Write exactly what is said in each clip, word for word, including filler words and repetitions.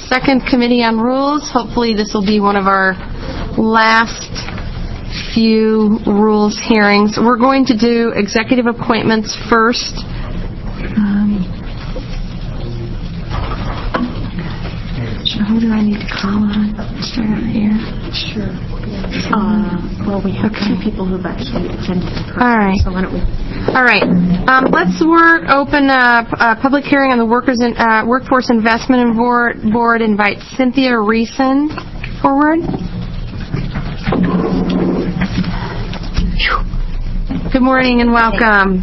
second Committee on Rules. Hopefully this will be one of our last few rules hearings. We're going to do executive appointments first. Um, so who do I need to call on? Start out here. Sure. Uh, well, we have okay. two people who've actually attended the program. All right. So why don't we? All right. Um, let's work. Open up a public hearing on the Workers in, uh, Workforce Investment Board. Board invite Cynthia Reeson forward. Good morning and welcome.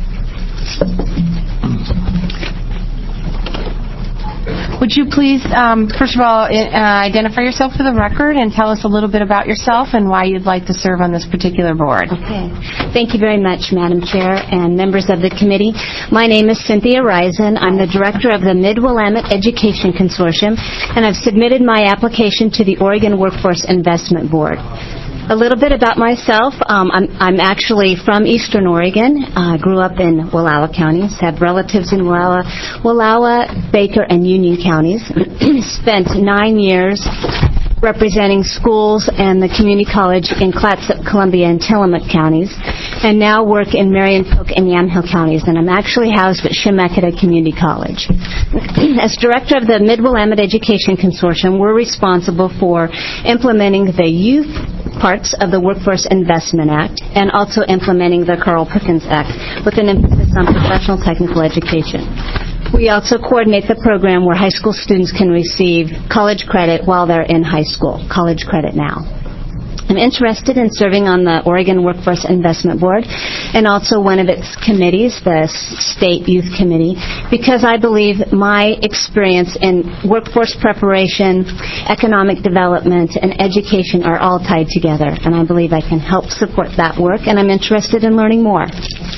Would you please, um, first of all, uh, identify yourself for the record and tell us a little bit about yourself and why you'd like to serve on this particular board? Okay. Thank you very much, Madam Chair and members of the committee. My name is Cynthia Reeson. I'm the director of the Mid-Willamette Education Consortium, and I've submitted my application to the Oregon Workforce Investment Board. A little bit about myself. Um, I'm, I'm actually from Eastern Oregon. I uh, grew up in Wallowa counties, have relatives in Wallowa, Wallowa, Baker, and Union counties. Spent nine years representing schools and the community college in Clatsop, Columbia, and Tillamook counties, and now work in Marion, Polk, and Yamhill counties, and I'm actually housed at Chemeketa Community College. As director of the Mid-Willamette Education Consortium, we're responsible for implementing the youth parts of the Workforce Investment Act and also implementing the Carl Perkins Act with an emphasis on professional technical education. We also coordinate the program where high school students can receive college credit while they're in high school, college credit now. I'm interested in serving on the Oregon Workforce Investment Board and also one of its committees, the State Youth Committee, because I believe my experience in workforce preparation, economic development, and education are all tied together, and I believe I can help support that work, and I'm interested in learning more.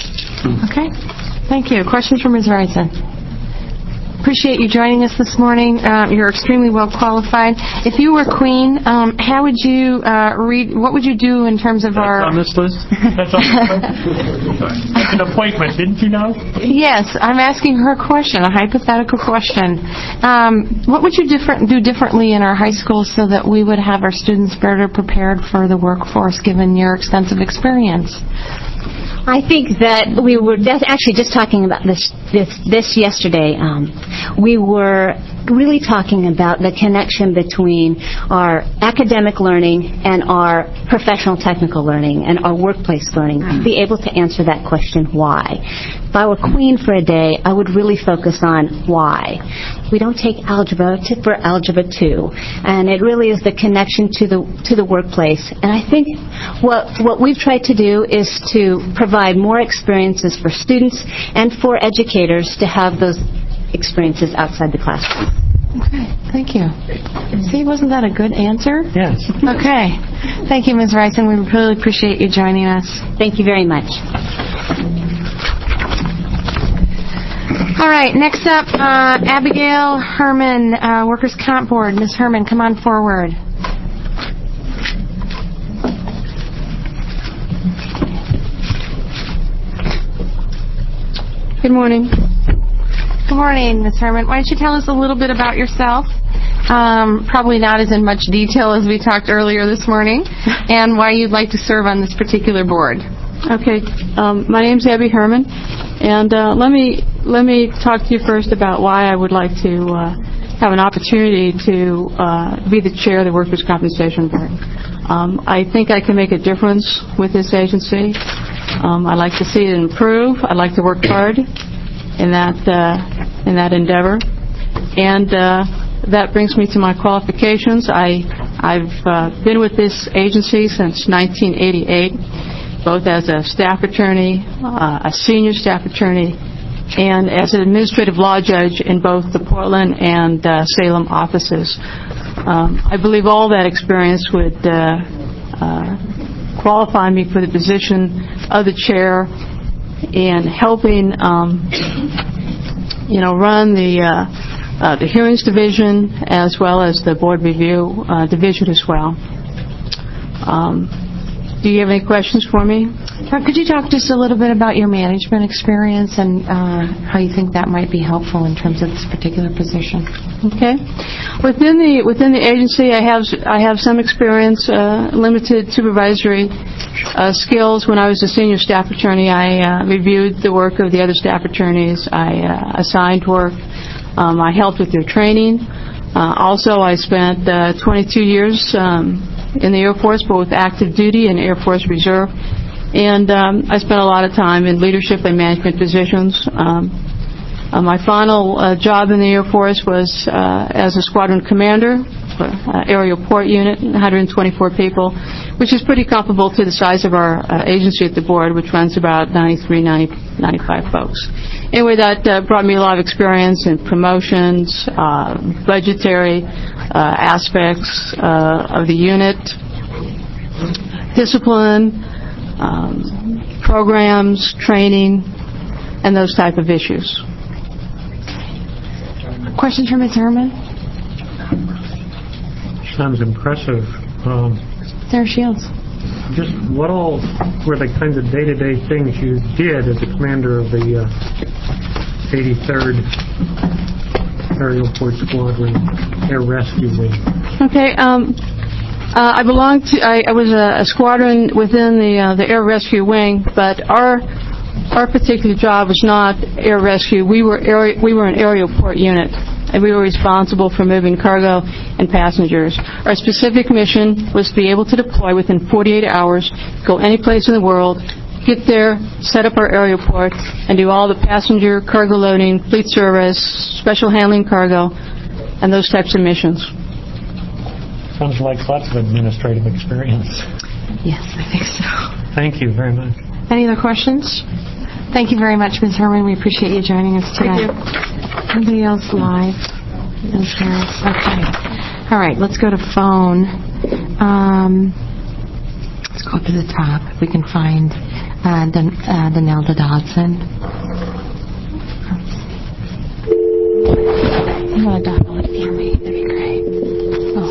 Okay. Thank you. Questions for Miz Reeson? Appreciate you joining us this morning. Um, you're extremely well qualified. If you were queen, um, how would you uh, read? What would you do in terms of That's our? on this list. That's on this list. That's an appointment. Didn't you know? Yes, I'm asking her a question, a hypothetical question. Um, what would you different do differently in our high schools so that we would have our students better prepared for the workforce, given your extensive experience? I think that we were actually just talking about this this, this yesterday. Um, we were really talking about the connection between our academic learning and our professional technical learning and our workplace learning. To be able to answer that question, why? If I were queen for a day, I would really focus on why. We don't take algebra to, for Algebra two, and it really is the connection to the to the workplace. And I think what what we've tried to do is to provide more experiences for students and for educators to have those experiences outside the classroom. Okay, thank you. See, wasn't that a good answer? Yes. Okay. Thank you, Miz Reeson. We really appreciate you joining us. Thank you very much. All right, next up, uh, Abigail Herman, uh, Workers' Comp Board. Miz Herman, come on forward. Good morning. Good morning, Miz Herman. Why don't you tell us a little bit about yourself? Um, probably not as in much detail as we talked earlier this morning, and why you'd like to serve on this particular board. Okay. Um, my name's Abby Herman, and uh, let me let me talk to you first about why I would like to uh, have an opportunity to uh, be the chair of the Workers' Compensation Board. Um, I think I can make a difference with this agency. Um, I'd like to see it improve. I'd like to work hard in that uh, in that endeavor, and uh, that brings me to my qualifications. I I've uh, been with this agency since nineteen eighty-eight, both as a staff attorney, uh, a senior staff attorney, and as an administrative law judge in both the Portland and uh, Salem offices. Um, I believe all that experience would uh, uh, qualify me for the position of the chair in helping, um, you know, run the uh, uh, the hearings division as well as the board review uh, division as well. Um, do you have any questions for me? Uh, could you talk just a little bit about your management experience and uh, how you think that might be helpful in terms of this particular position? Okay. Within the within the agency, I have I have some experience, uh, limited supervisory uh, skills. When I was a senior staff attorney, I uh, reviewed the work of the other staff attorneys. I uh, assigned work. Um, I helped with their training. Uh, also, I spent uh, twenty-two years um, in the Air Force, both active duty and Air Force Reserve. And um, I spent a lot of time in leadership and management positions. Um, uh, my final uh, job in the Air Force was uh, as a squadron commander for uh, Aerial Port Unit, one hundred twenty-four people, which is pretty comparable to the size of our uh, agency at the board, which runs about ninety-three, ninety, ninety-five folks. Anyway, that uh, brought me a lot of experience in promotions, uh, budgetary uh, aspects uh, of the unit, discipline, um, programs, training, and those type of issues. Questions for Miz Herman? Sounds impressive. Um, Sarah Shields. just what all were the kinds of day-to-day things you did as a commander of the uh, eighty-third Aerial Port Squadron Air Rescue Wing? Okay. Um, uh, I belonged to. I, I was a, a squadron within the uh, the Air Rescue Wing, but our our particular job was not air rescue. We were aer- we were an aerial port unit, and we were responsible for moving cargo and passengers. Our specific mission was to be able to deploy within forty-eight hours, go any place in the world, get there, set up our aerial port, and do all the passenger, cargo loading, fleet service, special handling cargo, and those types of missions. Sounds like lots of administrative experience. Yes, I think so. Thank you very much. Any other questions? Thank you very much, Miz Herman. We appreciate you joining us today. Thank you. Anybody else live? Miz Harris? Okay. All right, let's go to phone. Um, let's go up to the top if we can find uh, Dan- uh, Danelda Dodson. You want to dial it near me? That'd be great. Oh.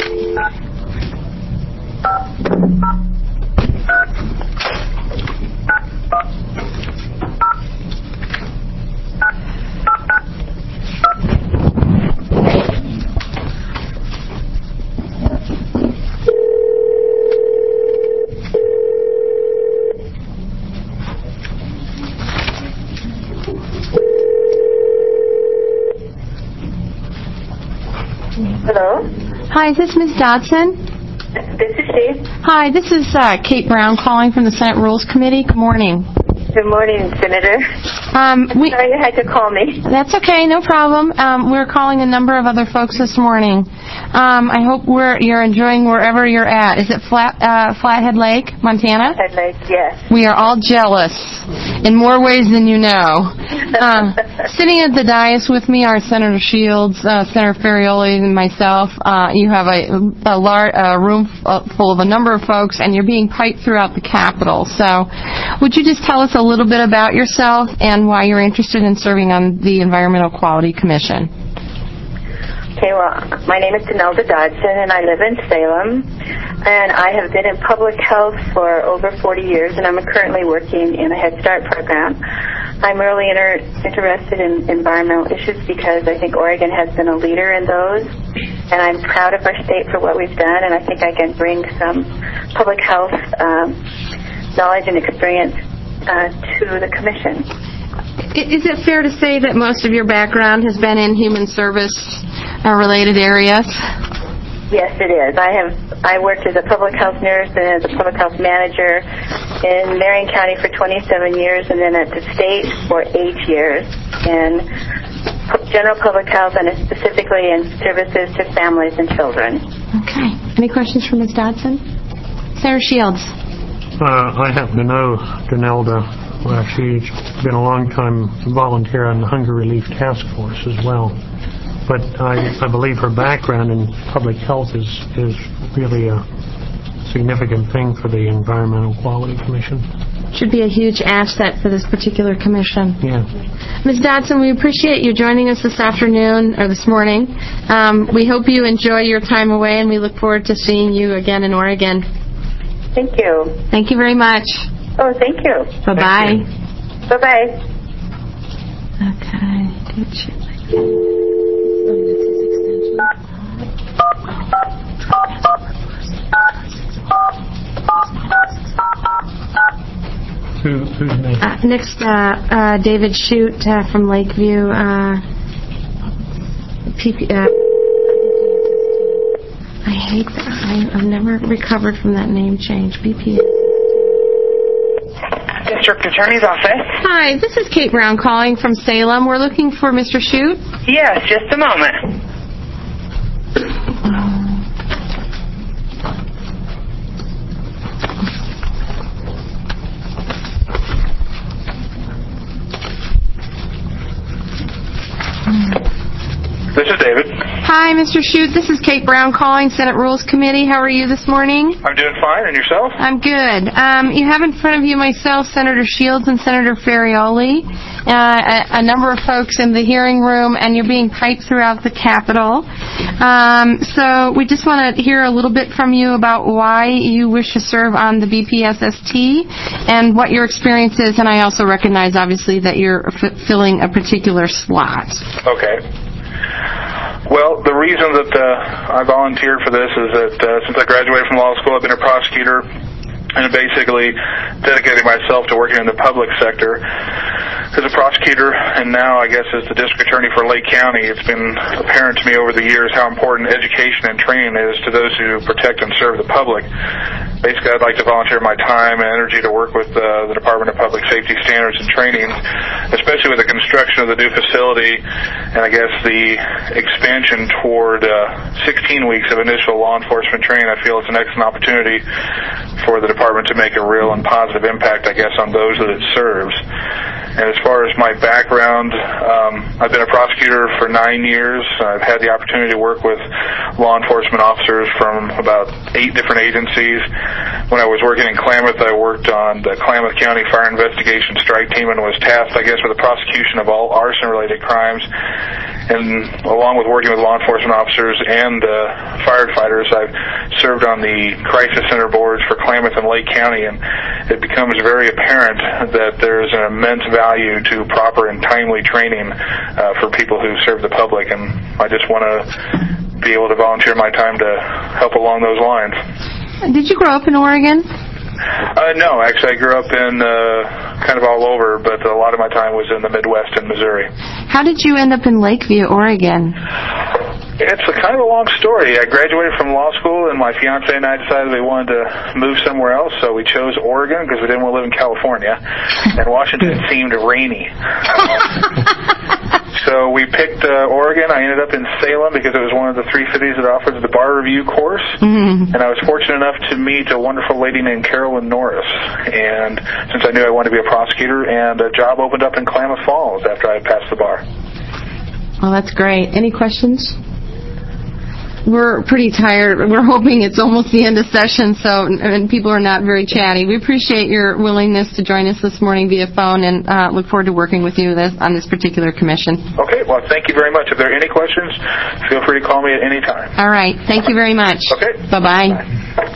Hello, Hi, is this Miz Dodson? this is she. Hi, this is uh, Kate Brown calling from the Senate Rules Committee. Good morning. Good morning, Senator. Um, we, Sorry you had to call me. that's okay, no problem. Um, we're calling a number of other folks this morning. Um, I hope we're, you're enjoying wherever you're at. Is it Flat, uh, Flathead Lake, Montana? I'd like, yes. We are all jealous in more ways than you know. Uh, sitting at the dais with me are Senator Shields, uh, Senator Ferrioli, and myself. Uh, you have a, a, lar- a room f- full of a number of folks, and you're being piped throughout the Capitol. So would you just tell us a little bit about yourself and why you're interested in serving on the Environmental Quality Commission? Okay, well, my name is Danelda Dodson, and I live in Salem, and I have been in public health for over forty years, and I'm currently working in a Head Start program. I'm really inter- interested in environmental issues because I think Oregon has been a leader in those, and I'm proud of our state for what we've done, and I think I can bring some public health um, knowledge and experience uh, to the commission. Is it fair to say that most of your background has been in human service uh, related areas? Yes, it is. I have I worked as a public health nurse and as a public health manager in Marion County for twenty-seven years, and then at the state for eight years in general public health and specifically in services to families and children. Okay. Any questions for Miz Dodson? Sarah Shields. Uh, I happen to know Danelda. Well, she's been a long-time volunteer on the Hunger Relief Task Force as well. But I, I believe her background in public health is, is really a significant thing for the Environmental Quality Commission. Should be a huge asset for this particular commission. Yeah. Miz Dodson, we appreciate you joining us this afternoon or this morning. Um, we hope you enjoy your time away, and we look forward to seeing you again in Oregon. Thank you. Thank you very much. Oh, thank you. Bye-bye. Bye-bye. Okay. David Shute. Oh, that's his extension. Who, who's next? Uh, next, uh, uh, David Shute uh, from Lakeview. Uh, P P, uh, I hate that. I, I've never recovered from that name change. B P S. District Attorney's Office. Hi, this is Kate Brown calling from Salem. We're looking for Mister Shute. Yes, just a moment. This is David. Hi, Mister Shute. This is Kate Brown calling, Senate Rules Committee. How are you this morning? I'm doing fine, and yourself? I'm good. Um, you have in front of you myself, Senator Shields and Senator Ferrioli, uh, a, a number of folks in the hearing room, and you're being piped throughout the Capitol. Um, so we just want to hear a little bit from you about why you wish to serve on the B P S S T and what your experience is, and I also recognize, obviously, that you're f- filling a particular slot. Okay. Well, the reason that uh, I volunteered for this is that uh, since I graduated from law school, I've been a prosecutor and basically dedicated myself to working in the public sector as a prosecutor, and now I guess as the district attorney for Lake County. It's been apparent to me over the years how important education and training is to those who protect and serve the public. Basically, I'd like to volunteer my time and energy to work with uh, the Department of Public Safety Standards and Training, especially with the construction of the new facility and I guess the expansion toward uh, sixteen weeks of initial law enforcement training. I feel it's an excellent opportunity for the department to make a real and positive impact, I guess, on those that it serves. And as far as my background, um, I've been a prosecutor for nine years. I've had the opportunity to work with law enforcement officers from about eight different agencies. When I was working in Klamath, I worked on the Klamath County Fire Investigation Strike Team and was tasked, I guess, with the prosecution of all arson-related crimes. And along with working with law enforcement officers and uh, firefighters, I've served on the crisis center boards for Klamath and Lake County, and it becomes very apparent that there is an immense value to proper and timely training uh, for people who serve the public, and I just want to be able to volunteer my time to help along those lines. Did you grow up in Oregon? Uh, no, actually I grew up in uh, kind of all over, but a lot of my time was in the Midwest and Missouri. How did you end up in Lakeview, Oregon? It's a kind of a long story. I graduated from law school, and my fiance and I decided we wanted to move somewhere else, so we chose Oregon because we didn't want to live in California, and Washington seemed rainy. So we picked uh, Oregon. I ended up in Salem because it was one of the three cities that offered the bar review course, mm-hmm. and I was fortunate enough to meet a wonderful lady named Carolyn Norris, and since I knew I wanted to be a prosecutor, and a job opened up in Klamath Falls after I had passed the bar. Well, that's great. Any questions? We're pretty tired. We're hoping it's almost the end of session, so and people are not very chatty. We appreciate your willingness to join us this morning via phone, and uh, look forward to working with you this, on this particular commission. Okay. Well, thank you very much. If there are any questions, feel free to call me at any time. All right. Thank you very much. Okay. Bye-bye. Bye.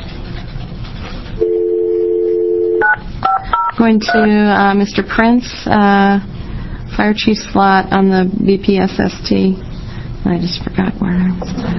Going to uh, Mister Prince, uh, Fire Chief slot on the B P S S T. I just forgot where I was at.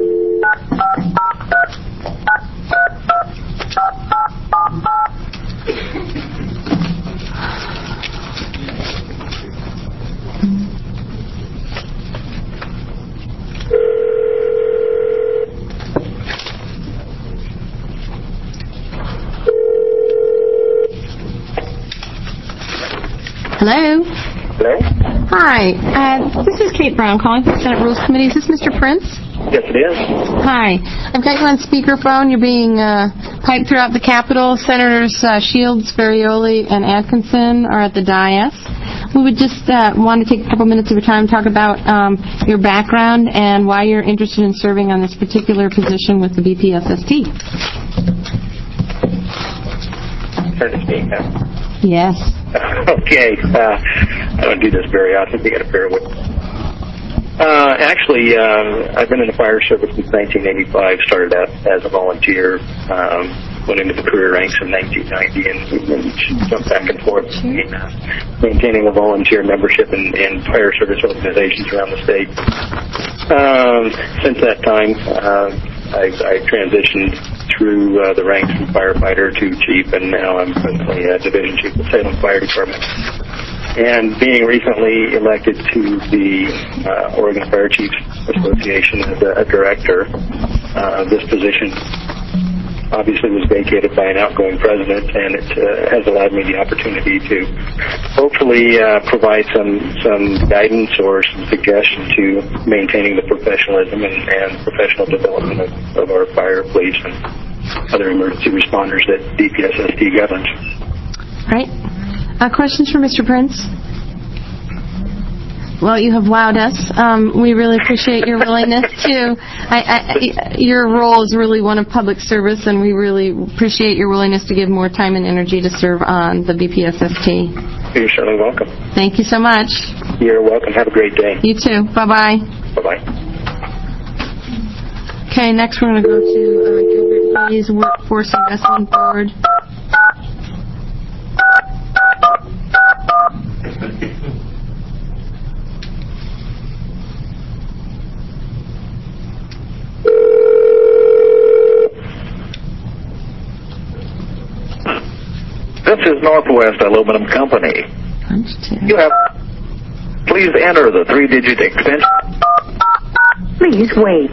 Hello? Hello? Hi. Uh, this is Kate Brown calling from the Senate Rules Committee. Is this Mister Prince? Yes, it is. Hi. I've got you on speakerphone. You're being uh, piped throughout the Capitol. Senators uh, Shields, Ferrioli, and Atkinson are at the dais. We would just uh, want to take a couple minutes of your time to talk about um, your background and why you're interested in serving on this particular position with the B P S S T. Turn to speak now. Yes. Okay. Uh, I don't do this very often. You got to bear with me. Uh, actually, uh, I've been in the fire service since nineteen eighty-five. Started out as a volunteer. Um, went into the career ranks in nineteen ninety and, and jumped back and forth between uh, maintaining a volunteer membership in, in fire service organizations around the state. Um, since that time, uh, I, I transitioned through uh, the ranks from firefighter to chief, and now I'm presently uh, division chief of the Salem Fire Department. And being recently elected to the uh, Oregon Fire Chiefs Association as a, a director, uh, this position obviously was vacated by an outgoing president, and it uh, has allowed me the opportunity to hopefully uh, provide some, some guidance or some suggestion to maintaining the professionalism and, and professional development of, of our fire, police, and other emergency responders that D P S S D governs. All right. Uh, questions for Mister Prince? Well, you have wowed us. Um, we really appreciate your willingness to. I, I, your role is really one of public service, and we really appreciate your willingness to give more time and energy to serve on the B P S S T. You're certainly welcome. Thank you so much. You're welcome. Have a great day. You too. Bye-bye. Bye-bye. Okay, next we're going to go to uh, Gilbert Hayes, Workforce Investment Board. This is Northwest Aluminum Company. Punch two. You have. Please enter the three-digit extension. Please wait.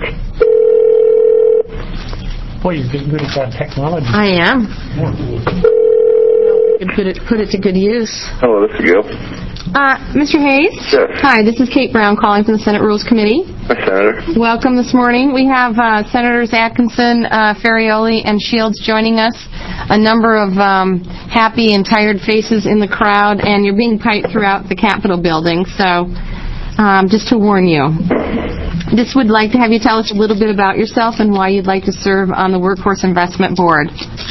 Boy, you're getting good at that technology. I am. You can put it, put it to good use. Hello, this is Gil. Uh, Mister Hayes? Yes. Hi, this is Kate Brown calling from the Senate Rules Committee. Hi, Senator. Welcome this morning. We have uh, Senators Atkinson, uh, Ferrioli, and Shields joining us. A number of um, happy and tired faces in the crowd, and you're being piped throughout the Capitol building, so um, just to warn you. Just would like to have you tell us a little bit about yourself and why you'd like to serve on the Workforce Investment Board.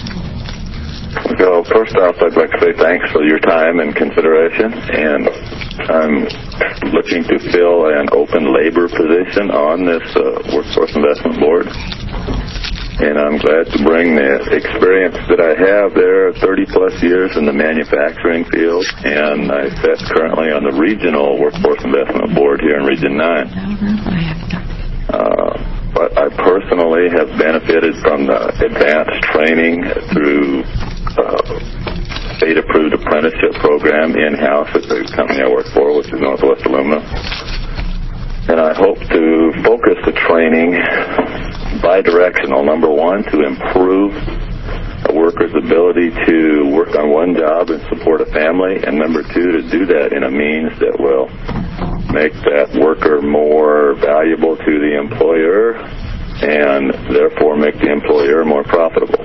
So first off, I'd like to say thanks for your time and consideration, and I'm looking to fill an open labor position on this uh, Workforce Investment Board, and I'm glad to bring the experience that I have there, thirty plus years in the manufacturing field, and I sit currently on the Regional Workforce Investment Board here in Region nine. Uh, but I personally have benefited from the advanced training through uh, state-approved apprenticeship program in-house at the company I work for, which is Northwest Aluminum. And I hope to focus the training bi-directional. Number one, to improve a worker's ability to work on one job and support a family. And number two, to do that in a means that will make that worker more valuable to the employer and therefore make the employer more profitable.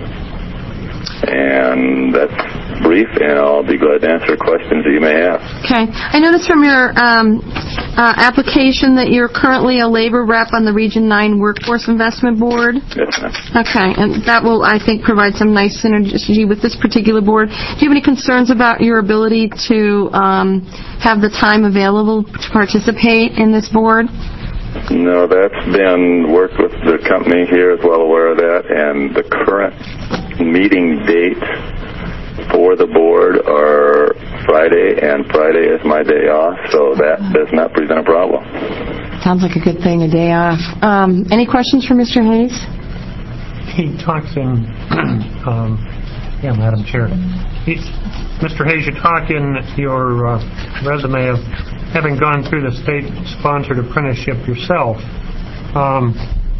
And that's brief, and I'll be glad to answer questions that you may have. Okay. I noticed from your um, uh, application that you're currently a labor rep on the Region nine Workforce Investment Board. Yes, ma'am. Okay, and that will, I think, provide some nice synergy with this particular board. Do you have any concerns about your ability to um, have the time available to participate in this board? No, that's been worked with the company here, is well aware of that, and the current meeting dates for the board are Friday, and Friday is my day off, so that does not present a problem. Sounds like a good thing, a day off. Um, any questions for Mister Hayes? He talks in, um, yeah, Madam Chair. He, Mister Hayes, you talk in your uh, resume of having gone through the state-sponsored apprenticeship yourself. Um,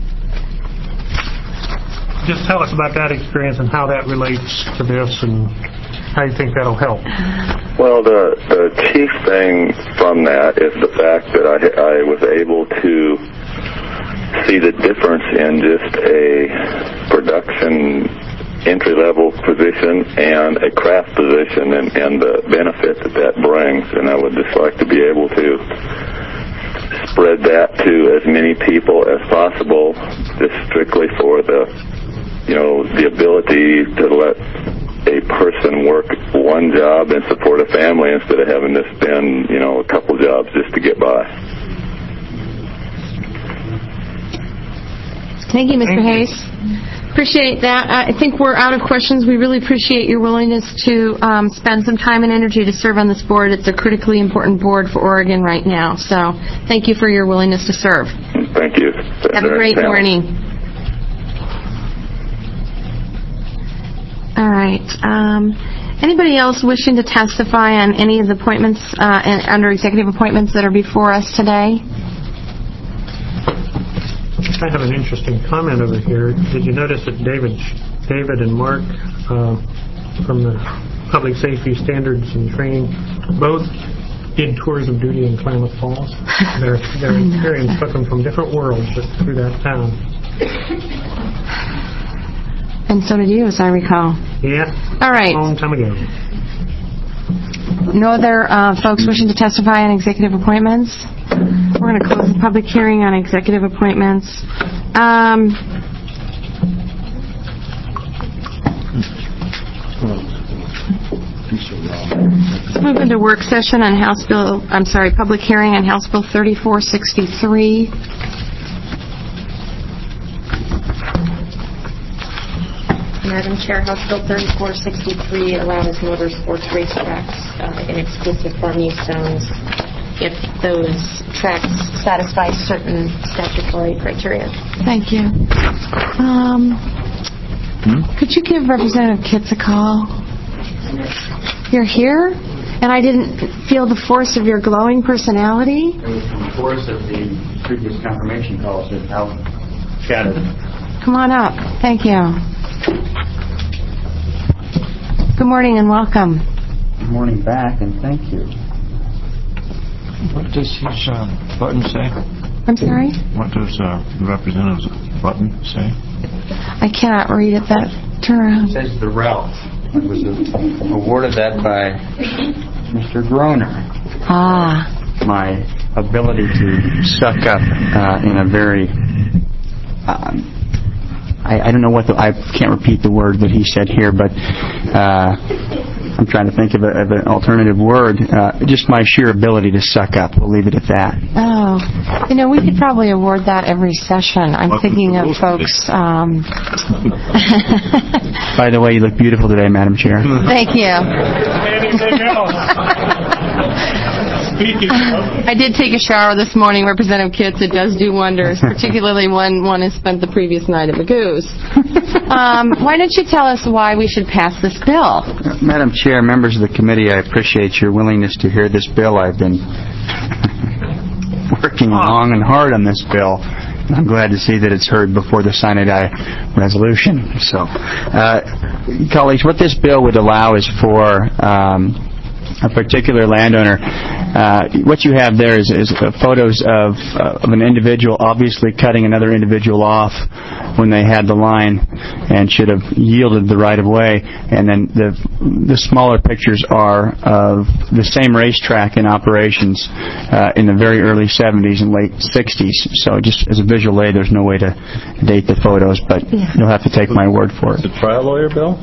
just tell us about that experience and how that relates to this and how you think that'll help. Well, the, the chief thing from that is the fact that I, I was able to see the difference in just a production entry-level position and a craft position and, and the benefit that that brings. And I would just like to be able to spread that to as many people as possible, just strictly for the, you know, the ability to let a person work one job and support a family instead of having to spend, you know, a couple jobs just to get by. Thank you, Mister Thank you. Hayes. Appreciate that. I think we're out of questions. We really appreciate your willingness to um, spend some time and energy to serve on this board. It's a critically important board for Oregon right now. So thank you for your willingness to serve. Thank you. Have a great Panel. morning. All right. Um, anybody else wishing to testify on any of the appointments uh, and, under executive appointments that are before us today? I have an interesting comment over here. Did you notice that David, David and Mark uh, from the Public Safety Standards and Training both did tours of duty in Klamath Falls? Their, their experience took them from different worlds through that town. And so did you, as I recall. Yeah. All right. A long time ago. No other uh, folks wishing to testify on executive appointments? We're going to close the public hearing on executive appointments. Um, let's move into work session on House Bill, I'm sorry, public hearing on House Bill thirty-four sixty-three. Madam Chair, House Bill thirty-four sixty-three allows motor sports racetracks uh, in exclusive farm use zones if those tracks satisfy certain statutory criteria. Thank you. Um, hmm? Could you give Representative Kitts a call? You're here, and I didn't feel the force of your glowing personality. It was the force of the previous confirmation calls that outshadowed. Come on up. Thank you. Good morning and welcome. Good morning back, and thank you. What does his uh, button say? I'm sorry? What does uh, the representative's button say? I cannot read it. That turn around. It says the Ralph. It was awarded that by Mister Groner. Ah. My ability to suck up uh, in a very... Uh, I, I don't know what the... I can't repeat the word that he said here, but... Uh, I'm trying to think of, a, of an alternative word. Uh, just my sheer ability to suck up. We'll leave it at that. Oh. You know, we could probably award that every session. I'm Welcome thinking of to folks... Um... By the way, you look beautiful today, Madam Chair. Thank you. Anything else? I did take a shower this morning, Representative Kitts. It does do wonders, particularly when one has spent the previous night at Magoo's. Um, why don't you tell us why we should pass this bill? Uh, Madam Chair, members of the committee, I appreciate your willingness to hear this bill. I've been working long and hard on this bill. I'm glad to see that it's heard before the sine die resolution. So, uh, colleagues, what this bill would allow is for um, a particular landowner. Uh, what you have there is, is uh, photos of, uh, of an individual obviously cutting another individual off when they had the line and should have yielded the right of way. And then the the smaller pictures are of the same racetrack in operations uh, in the very early seventies and late sixties. So just as a visual aid, there's no way to date the photos, but yeah. You'll have to take my word for it. Is it a trial lawyer bill?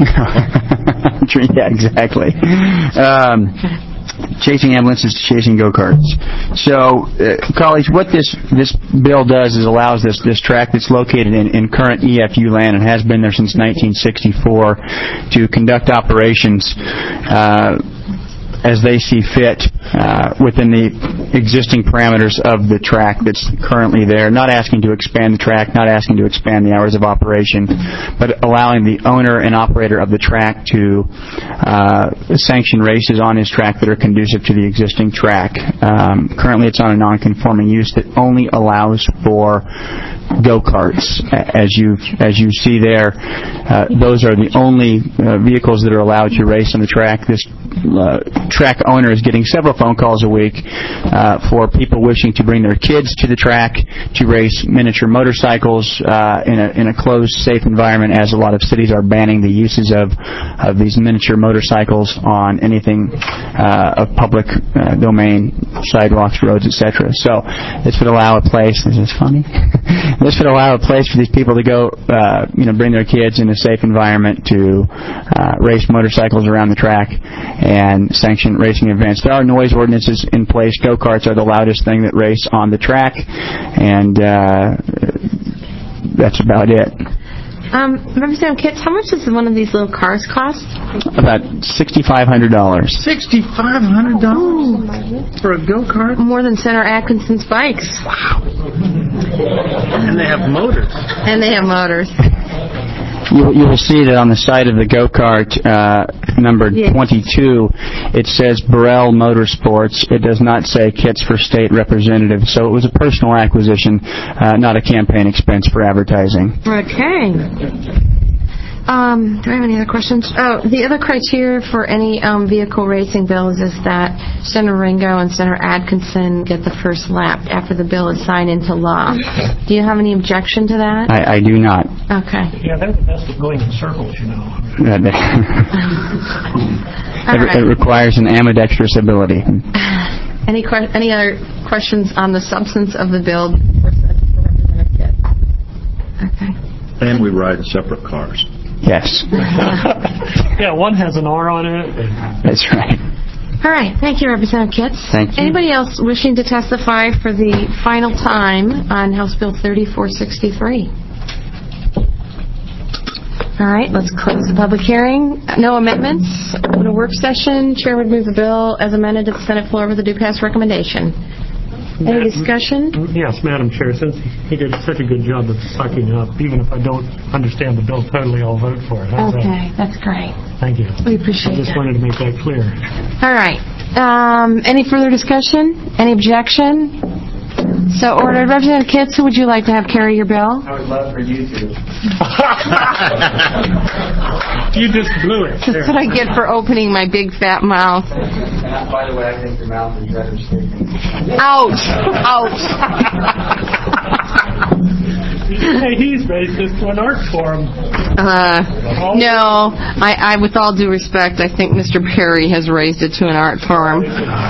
Yeah, exactly. Um, chasing ambulances to chasing go-karts. So, uh, colleagues, what this this bill does is allows this this track that's located in, in current E F U land and has been there since nineteen sixty-four to conduct operations uh, as they see fit uh, within the existing parameters of the track that's currently there. Not asking to expand the track, not asking to expand the hours of operation, but allowing the owner and operator of the track to uh, sanction races on his track that are conducive to the existing track. Um, currently it's on a non-conforming use that only allows for go-karts. As you as you see there, uh, those are the only uh, vehicles that are allowed to race on the track. This uh, track owner is getting several phone calls a week uh, for people wishing to bring their kids to the track to race miniature motorcycles uh, in a in a closed, safe environment, as a lot of cities are banning the uses of of these miniature motorcycles on anything uh, of public uh, domain, sidewalks, roads, et cetera. So this would allow a place. Is this funny? This would allow a place for these people to go, uh, you know, bring their kids in a safe environment to uh, race motorcycles around the track and sanction racing events. There are noise ordinances in place. Go-karts are the loudest thing that race on the track, and uh, that's about it. Um, Representative Kitts, how much does one of these little cars cost? About sixty-five hundred dollars. sixty-five hundred dollars for a go-kart? More than Senator Atkinson's bikes. Wow. And they have motors. And they have motors. You, you will see that on the side of the go-kart, uh, number yes. twenty-two, it says Burrell Motorsports. It does not say Kitts for State Representative. So it was a personal acquisition, uh, not a campaign expense for advertising. Okay. Um, do I have any other questions? Oh, the other criteria for any um, vehicle racing bills is that Senator Ringo and Senator Atkinson get the first lap after the bill is signed into law. Do you have any objection to that? I, I do not. Okay. Yeah, they're the best at going in circles, you know. it, right. it requires an ambidextrous ability. Any que- any other questions on the substance of the bill? Okay. And we ride separate cars. Yes. Yeah, one has an R on it. That's right. All right. Thank you, Representative Kitts. Thank you. Anybody else wishing to testify for the final time on House Bill thirty-four sixty-three? All right. Let's close the public hearing. No amendments. Open a work session. Chair would move the bill as amended to the Senate floor with a due pass recommendation. Any discussion? Yes, Madam Chair. Since he did such a good job of sucking up, even if I don't understand the bill totally, I'll vote for it. How's Okay, that? that's great. Thank you. We appreciate I just that. wanted to make that clear. All right. Um, any further discussion? Any objection? So ordered. Representative Kitts, who would you like to have carry your bill? I would love for you to. You just blew it. That's what I get for opening my big fat mouth. And by the way, I think your mouth is better shaking. Ouch! Ouch! Hey, he's raised this to an art form. Uh, no, I, I, with all due respect, I think Mister Perry has raised it to an art form.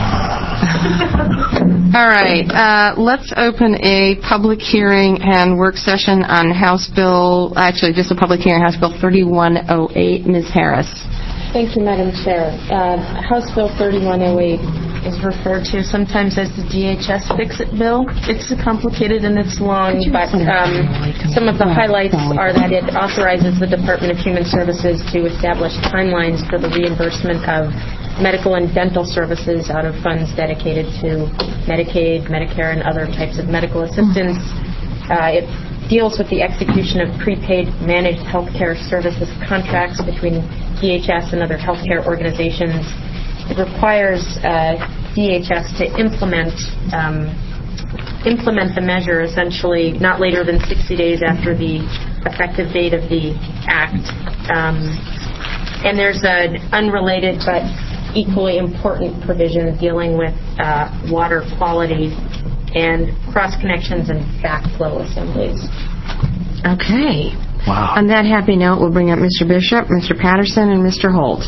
All right, uh, let's open a public hearing and work session on House Bill, actually just a public hearing, House Bill thirty-one oh eight. Miz Harris. Thank you, Madam Chair. Uh, House Bill thirty-one oh eight is referred to sometimes as the D H S Fix-It Bill. It's complicated and it's long, but um, some of the highlights are that it authorizes the Department of Human Services to establish timelines for the reimbursement of medical and dental services out of funds dedicated to Medicaid, Medicare, and other types of medical assistance. Uh, it deals with the execution of prepaid managed healthcare services contracts between D H S and other healthcare organizations. It requires uh, D H S to implement um, implement the measure essentially not later than sixty days after the effective date of the act. Um, and there's an unrelated but equally important provision dealing with uh, water quality and cross connections and backflow assemblies. Okay. Wow. On that happy note, we'll bring up Mister Bishop, Mister Patterson, and Mister Holt.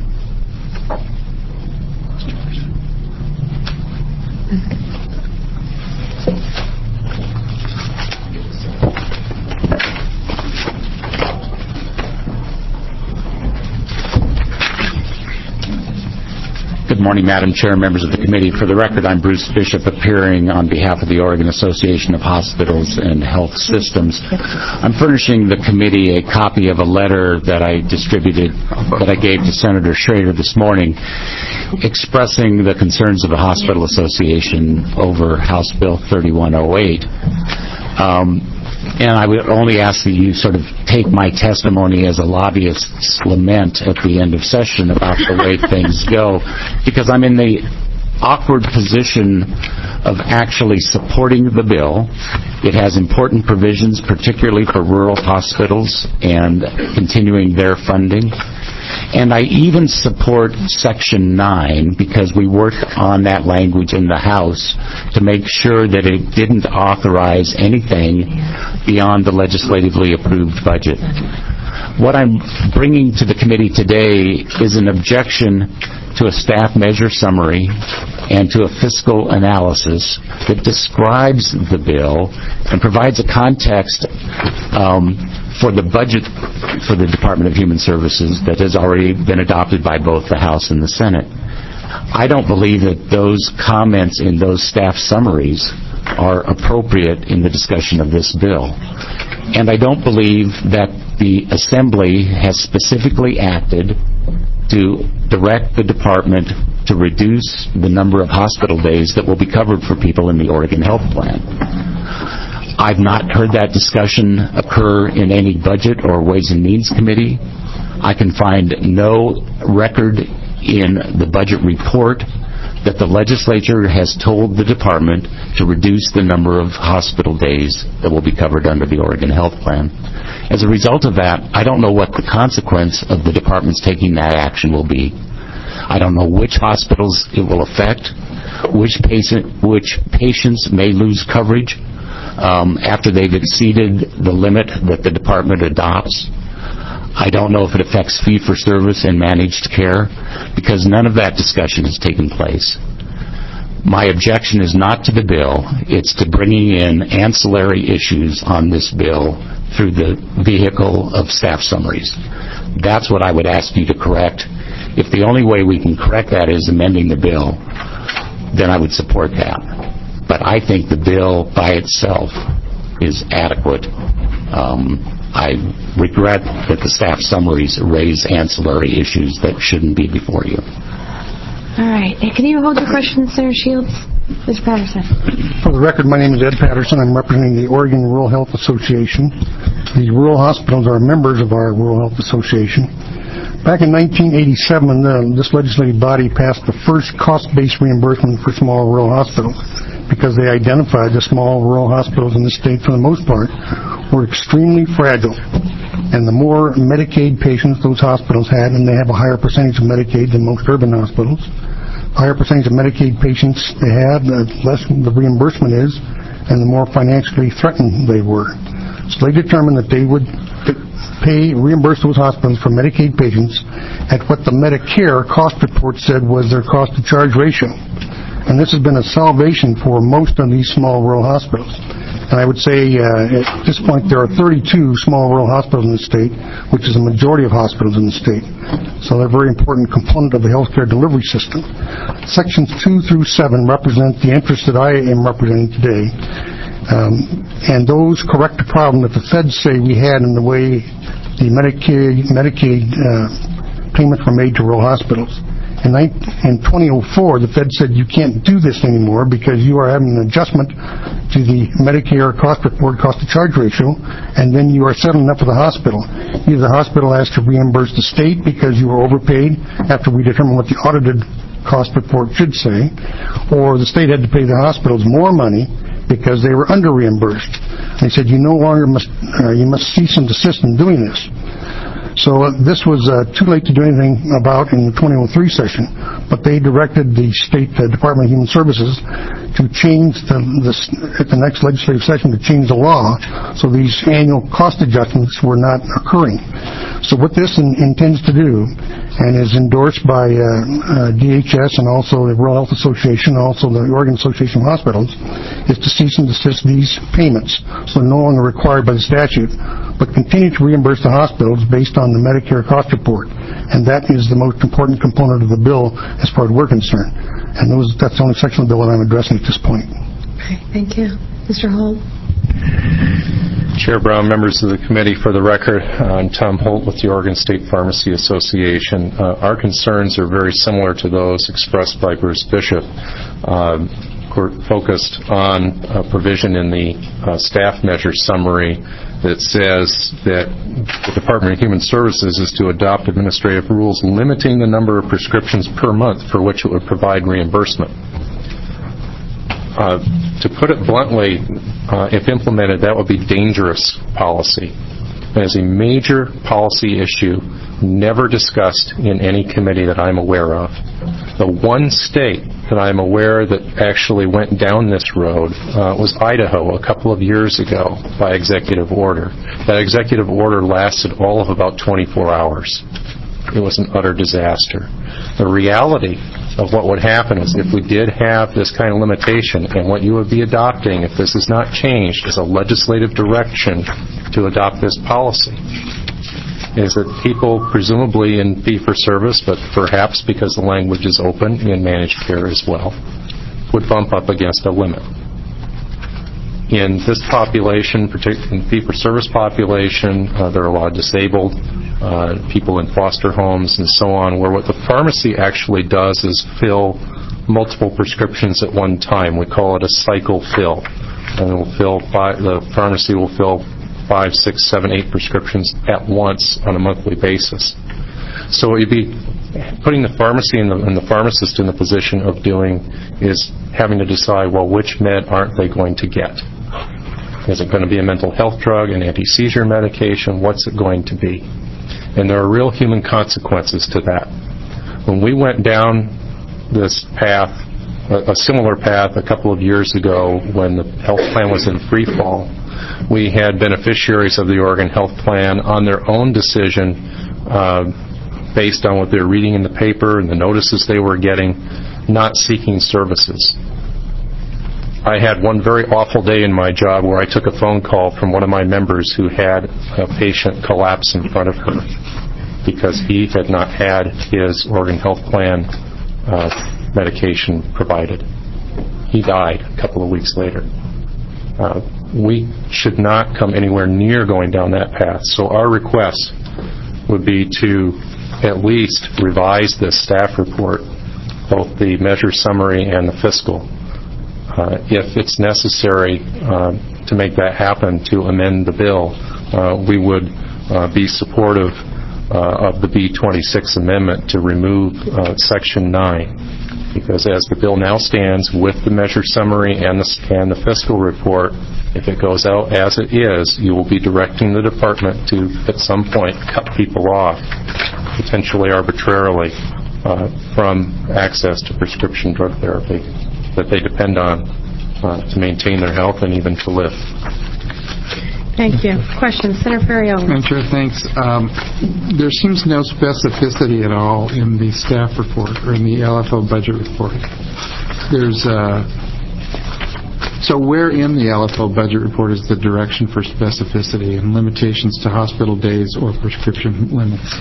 Good morning, Madam Chair, members of the committee. For the record, I'm Bruce Bishop, appearing on behalf of the Oregon Association of Hospitals and Health Systems. I'm furnishing the committee a copy of a letter that I distributed, that I gave to Senator Schrader this morning, expressing the concerns of the Hospital Association over House Bill thirty-one oh eight. Um, And I would only ask that you sort of take my testimony as a lobbyist's lament at the end of session about the way things go, because I'm in the awkward position of actually supporting the bill. It has important provisions, particularly for rural hospitals and continuing their funding. And I even support Section nine because we worked on that language in the House to make sure that it didn't authorize anything beyond the legislatively approved budget. What I'm bringing to the committee today is an objection to a staff measure summary and to a fiscal analysis that describes the bill and provides a context um, for the budget for the Department of Human Services that has already been adopted by both the House and the Senate. I don't believe that those comments in those staff summaries are appropriate in the discussion of this bill. And I don't believe that the Assembly has specifically acted to direct the department to reduce the number of hospital days that will be covered for people in the Oregon Health Plan. I've not heard that discussion occur in any Budget or Ways and Means Committee. I can find no record in the budget report that the legislature has told the department to reduce the number of hospital days that will be covered under the Oregon Health Plan. As a result of that, I don't know what the consequence of the department's taking that action will be. I don't know which hospitals it will affect, which patient, which patients may lose coverage um, after they've exceeded the limit that the department adopts. I don't know if it affects fee-for-service and managed care, because none of that discussion has taken place. My objection is not to the bill. It's to bringing in ancillary issues on this bill through the vehicle of staff summaries. That's what I would ask you to correct. If the only way we can correct that is amending the bill, then I would support that. But I think the bill by itself is adequate. Um, I regret that the staff summaries raise ancillary issues that shouldn't be before you. All right. Hey, can you hold your question, Senator Shields? Mister Patterson. For the record, my name is Ed Patterson. I'm representing the Oregon Rural Health Association. The rural hospitals are members of our Rural Health Association. Back in nineteen eighty-seven, uh, this legislative body passed the first cost-based reimbursement for small rural hospitals, because they identified the small rural hospitals in the state, for the most part, were extremely fragile. And the more Medicaid patients those hospitals had, and they have a higher percentage of Medicaid than most urban hospitals, the higher percentage of Medicaid patients they had, the less the reimbursement is, and the more financially threatened they were. So they determined that they would pay, reimburse those hospitals for Medicaid patients at what the Medicare cost report said was their cost-to-charge ratio. And this has been a salvation for most of these small rural hospitals. And I would say uh, at this point there are thirty-two small rural hospitals in the state, which is a majority of hospitals in the state. So they're a very important component of the healthcare delivery system. Sections two through seven represent the interests that I am representing today. Um, and those correct the problem that the feds say we had in the way the Medicaid, Medicaid uh, payments were made to rural hospitals. In, in twenty oh four, the Fed said you can't do this anymore because you are having an adjustment to the Medicare cost report cost-to-charge ratio, and then you are settling up with the hospital. Either the hospital has to reimburse the state because you were overpaid after we determine what the audited cost report should say, or the state had to pay the hospitals more money because they were under-reimbursed. They said you no longer must, uh, you must cease and desist in doing this. So uh, this was uh, too late to do anything about in the twenty oh three session, but they directed the State uh, Department of Human Services to change the, this, at the next legislative session to change the law so these annual cost adjustments were not occurring. So what this in, intends to do, and is endorsed by uh, uh, D H S and also the Rural Health Association, also the Oregon Association of Hospitals, is to cease and desist these payments, so no longer required by the statute, but continue to reimburse the hospitals based on the Medicare cost report. And that is the most important component of the bill as far as we're concerned. And those, that's the only section of the bill that I'm addressing at this point. Okay, thank you. Mister Holt? Chair Brown, members of the committee, for the record, I'm Tom Holt with the Oregon State Pharmacy Association. Uh, our concerns are very similar to those expressed by Bruce Bishop. Uh, we're focused on a provision in the uh, staff measure summary that says that the Department of Human Services is to adopt administrative rules limiting the number of prescriptions per month for which it would provide reimbursement. Uh, to put it bluntly, uh, if implemented, that would be dangerous policy. It is a major policy issue never discussed in any committee that I'm aware of. The one state that I'm aware that actually went down this road uh, was Idaho a couple of years ago by executive order. That executive order lasted all of about twenty-four hours. It was an utter disaster. The reality of what would happen is if we did have this kind of limitation, and what you would be adopting if this is not changed is a legislative direction to adopt this policy, is that people presumably in fee-for-service, but perhaps because the language is open in managed care as well, would bump up against a limit. in this population, particularly in fee-for-service population, uh, there are a lot of disabled uh, people in foster homes and so on, where what the pharmacy actually does is fill multiple prescriptions at one time. We call it a cycle fill. And it will fill five, the pharmacy will fill five, six, seven, eight prescriptions at once on a monthly basis. So what you'd be putting the pharmacy and the, and the pharmacist in the position of doing is having to decide, well, which med aren't they going to get? Is it going to be a mental health drug, an anti-seizure medication? What's it going to be? And there are real human consequences to that. When we went down this path, a, a similar path a couple of years ago when the health plan was in free fall, we had beneficiaries of the Oregon Health Plan on their own decision, uh, based on what they were reading in the paper and the notices they were getting, not seeking services. I had one very awful day in my job where I took a phone call from one of my members who had a patient collapse in front of her because he had not had his Oregon Health Plan uh, medication provided. He died a couple of weeks later. Uh, we should not come anywhere near going down that path. So our request would be to at least revise this staff report, both the measure summary and the fiscal. Uh, if it's necessary uh, to make that happen, to amend the bill, uh, we would uh, be supportive uh, of the B twenty-six amendment to remove uh, Section nine. Because as the bill now stands, with the measure summary and the, and the fiscal report, if it goes out as it is, you will be directing the department to, at some point, cut people off, potentially arbitrarily, uh, from access to prescription drug therapy that they depend on uh, to maintain their health and even to live. Thank you. Question, Senator Ferrioli. Madam Chair, thanks. Um, there seems no specificity at all in the staff report or in the L F O budget report. There's uh, so where in the L F O budget report is the direction for specificity and limitations to hospital days or prescription limits?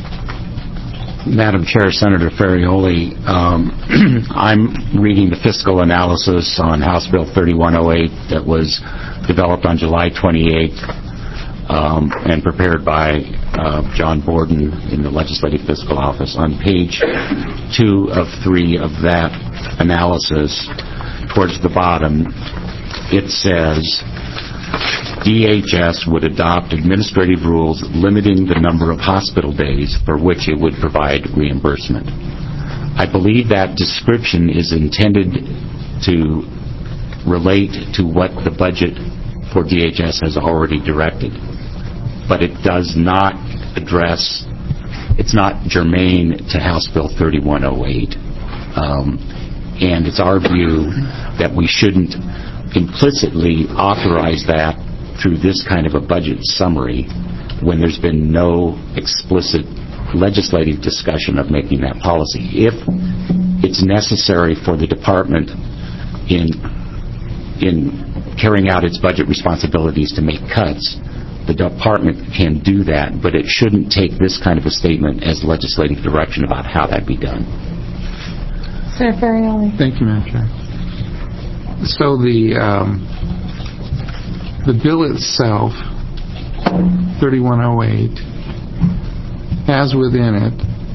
Madam Chair, Senator Ferrioli, um, I'm reading the fiscal analysis on House Bill thirty-one oh eight that was developed on July twenty-eighth um, and prepared by uh, John Borden in the Legislative Fiscal Office. On page two of three of that analysis, towards the bottom, it says D H S would adopt administrative rules limiting the number of hospital days for which it would provide reimbursement. I believe that description is intended to relate to what the budget for D H S has already directed, but it does not address, it's not germane to House Bill thirty-one oh eight. Um, and it's our view that we shouldn't implicitly authorize that through this kind of a budget summary when there's been no explicit legislative discussion of making that policy. If it's necessary for the department in in carrying out its budget responsibilities to make cuts, the department can do that, but it shouldn't take this kind of a statement as legislative direction about how that be done. Senator Ferrioli. Thank you, Madam Chair. So the um, the bill itself, thirty-one oh eight, has within it,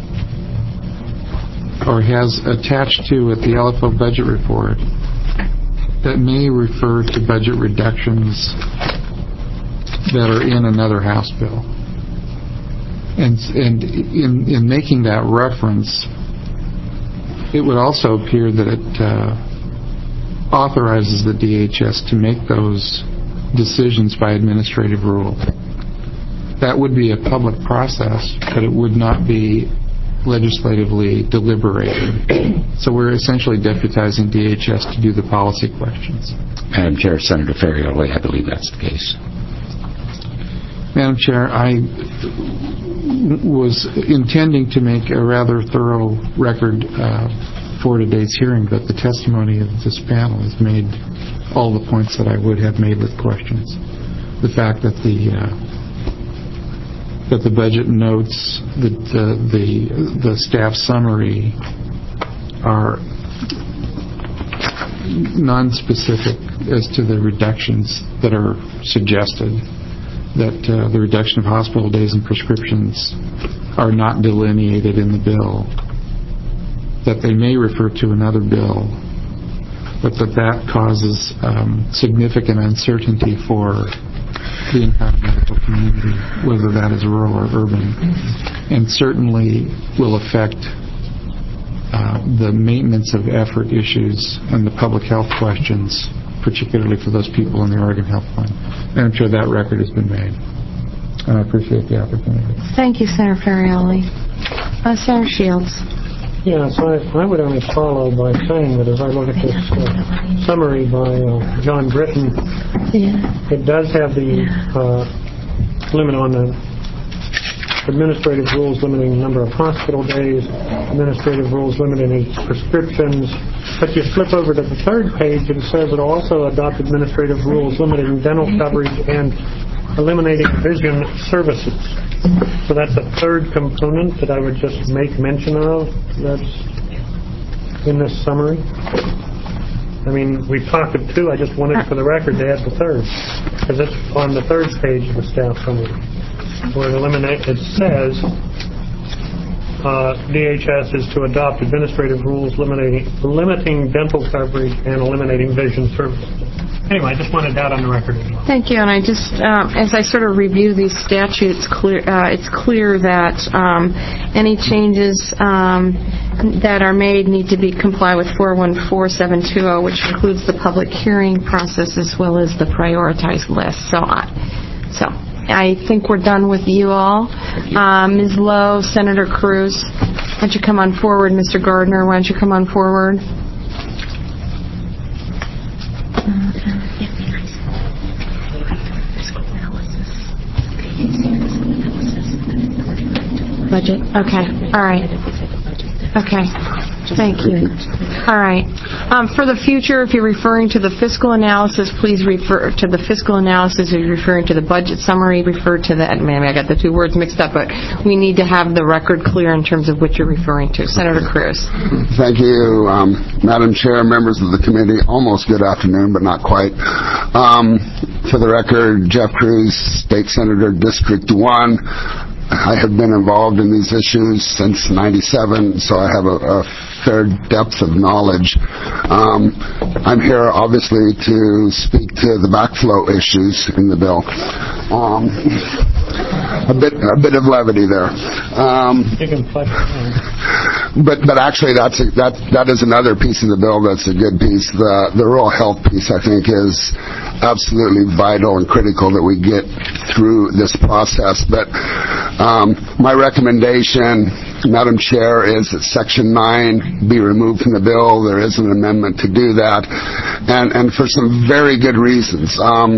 or has attached to it, the L F O budget report that may refer to budget reductions that are in another House bill. And, and in, in making that reference, it would also appear that it uh, authorizes the D H S to make those decisions by administrative rule. That would be a public process, but it would not be legislatively deliberated. So we're essentially deputizing D H S to do the policy questions. Madam Chair, Senator Ferrioli, I believe that's the case. Madam Chair, I was intending to make a rather thorough record uh, for today's hearing, but the testimony of this panel has made all the points that I would have made with questions. The fact that the uh, that the budget notes, that the, the the staff summary are non-specific as to the reductions that are suggested, that uh, the reduction of hospital days and prescriptions are not delineated in the bill, that they may refer to another bill, but that that causes um, significant uncertainty for the entire medical community, whether that is rural or urban, and certainly will affect uh, the maintenance of effort issues and the public health questions, particularly for those people in the Oregon Health Plan. And I'm sure that record has been made. And I appreciate the opportunity. Thank you, Senator Ferrioli. Uh, Senator Shields. Yes, I, I would only follow by saying that as I look at this uh, summary by uh, John Britton, yeah. it does have the uh, limit on the administrative rules limiting the number of hospital days, administrative rules limiting prescriptions, but you flip over to the third page and it says it also adopt administrative rules limiting dental coverage and eliminating vision services. So that's a third component that I would just make mention of that's in this summary. I mean, we've talked of two. I just wanted for the record to add the third, because it's on the third page of the staff summary, where it, eliminate, it says uh, D H S is to adopt administrative rules limiting, limiting dental coverage and eliminating vision services. Anyway, I just wanted that on the record as well. Thank you. And I just, um, as I sort of review these statutes, clear, uh, it's clear that um, any changes um, that are made need to be comply with four one four seven two zero, which includes the public hearing process as well as the prioritized list. So, I, so I think we're done with you all. Uh, Miz Lowe, Senator Cruz, why don't you come on forward? Mister Gardner, why don't you come on forward? Budget. Okay. All right. Okay. Thank you. All right. Um, for the future, if you're referring to the fiscal analysis, please refer to the fiscal analysis. If you're referring to the budget summary, refer to that. Maybe I got the two words mixed up, but we need to have the record clear in terms of what you're referring to. Senator Cruz. Thank you, um, Madam Chair, members of the committee. Almost good afternoon, but not quite. Um, for the record, Jeff Cruz, State Senator, District one. I have been involved in these issues since ninety-seven, so I have a, a fair depth of knowledge. Um, I'm here, obviously, to speak to the backflow issues in the bill. Um, a bit, a bit of levity there. Um, but, but actually, that's a, that that is another piece of the bill that's a good piece. The the rural health piece, I think, is absolutely vital and critical that we get through this process. But um, my recommendation, Madam Chair, is that Section nine be removed from the bill. There is an amendment to do that, and and for some very good reasons. Um,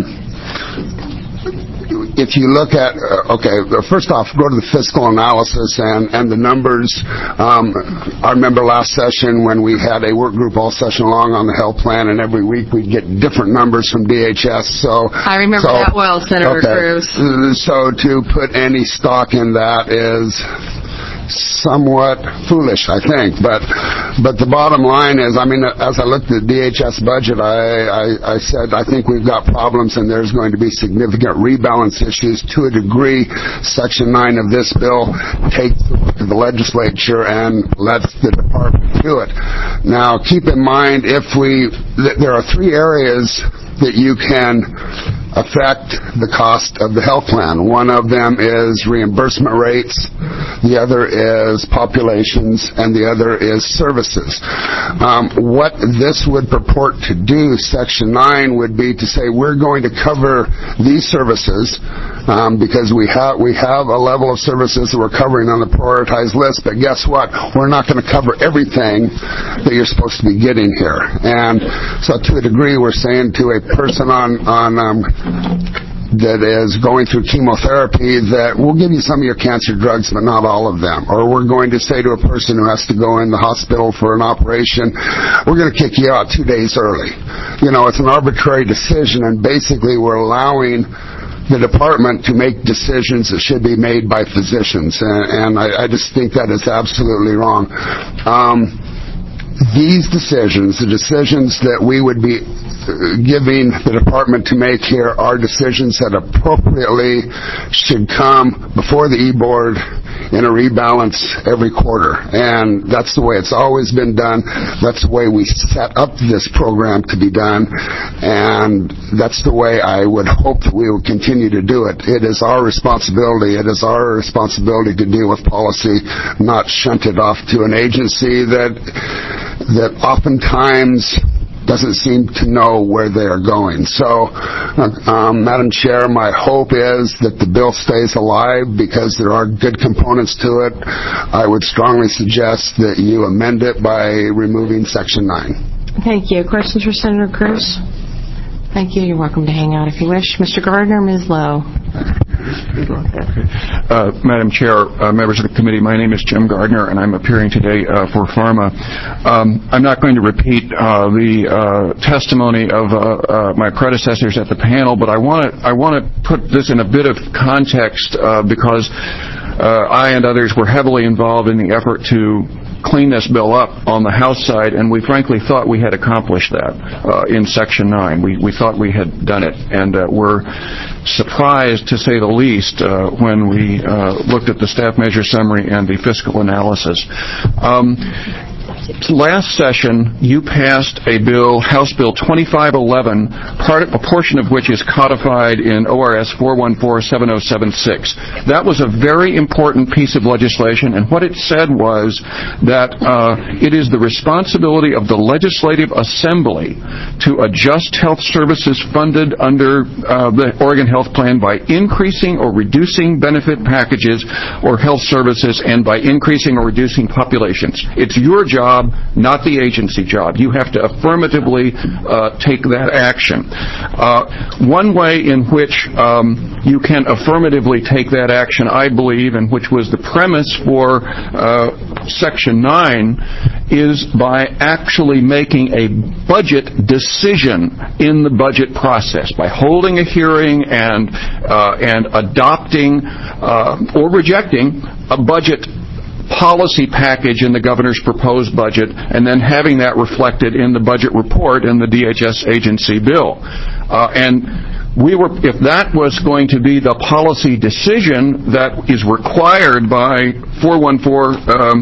if you look at, uh, okay, first off, go to the fiscal analysis and, and the numbers. Um, I remember last session when we had a work group all session long on the health plan, and every week we'd get different numbers from D H S. So I remember so, that well, Senator okay. Cruz. So to put any stock in that is somewhat foolish, I think. But but the bottom line is, I mean, as I looked at the D H S budget, I, I, I said I think we've got problems and there's going to be significant rebalance issues. To a degree, Section nine of this bill takes the work of the legislature and lets the department do it. Now, keep in mind, if we, th- there are three areas that you can affect the cost of the health plan. One of them is reimbursement rates, the other is populations, and the other is services. Um, what this would purport to do, Section nine, would be to say we're going to cover these services um, because we have we have a level of services that we're covering on the prioritized list, but guess what? We're not going to cover everything that you're supposed to be getting here. And so to a degree, we're saying to a person on, on um, that is going through chemotherapy that we'll give you some of your cancer drugs, but not all of them. Or we're going to say to a person who has to go in the hospital for an operation, we're going to kick you out two days early. You know, it's an arbitrary decision, and basically we're allowing the department to make decisions that should be made by physicians. And, and I, I just think that is absolutely wrong. Um, these decisions, the decisions that we would be giving the department to make here, are decisions that appropriately should come before the E-Board in a rebalance every quarter. And that's the way it's always been done. That's the way we set up this program to be done. And that's the way I would hope that we will continue to do it. It is our responsibility. It is our responsibility to deal with policy, not shunt it off to an agency that that oftentimes doesn't seem to know where they are going. So, um, Madam Chair, my hope is that the bill stays alive because there are good components to it. I would strongly suggest that you amend it by removing Section nine. Thank you. Questions for Senator Cruz? Thank you. You're welcome to hang out if you wish. Mister Gardner, Miz Lowe. Uh, Madam Chair, uh, members of the committee, my name is Jim Gardner, and I'm appearing today uh, for Pharma. Um, I'm not going to repeat uh, the uh, testimony of uh, uh, my predecessors at the panel, but I want to I want to put this in a bit of context uh, because uh, I and others were heavily involved in the effort to clean this bill up on the House side, and we frankly thought we had accomplished that uh, in Section nine. We, we thought we had done it, and uh, we're surprised, to say the least, uh, when we uh, looked at the staff measure summary and the fiscal analysis. Um, Last session, you passed a bill, House Bill twenty-five eleven, part, a portion of which is codified in O R S four one four seven oh seven six. That was a very important piece of legislation, and what it said was that uh, it is the responsibility of the Legislative Assembly to adjust health services funded under uh, the Oregon Health Plan by increasing or reducing benefit packages or health services and by increasing or reducing populations. It's your job, not the agency job. You have to affirmatively uh, take that action. Uh, one way in which um, you can affirmatively take that action, I believe, and which was the premise for uh, Section nine, is by actually making a budget decision in the budget process, by holding a hearing and uh, and adopting uh, or rejecting a budget policy package in the governor's proposed budget, and then having that reflected in the budget report in the D H S agency bill. Uh, and we were, if that was going to be the policy decision that is required by four one four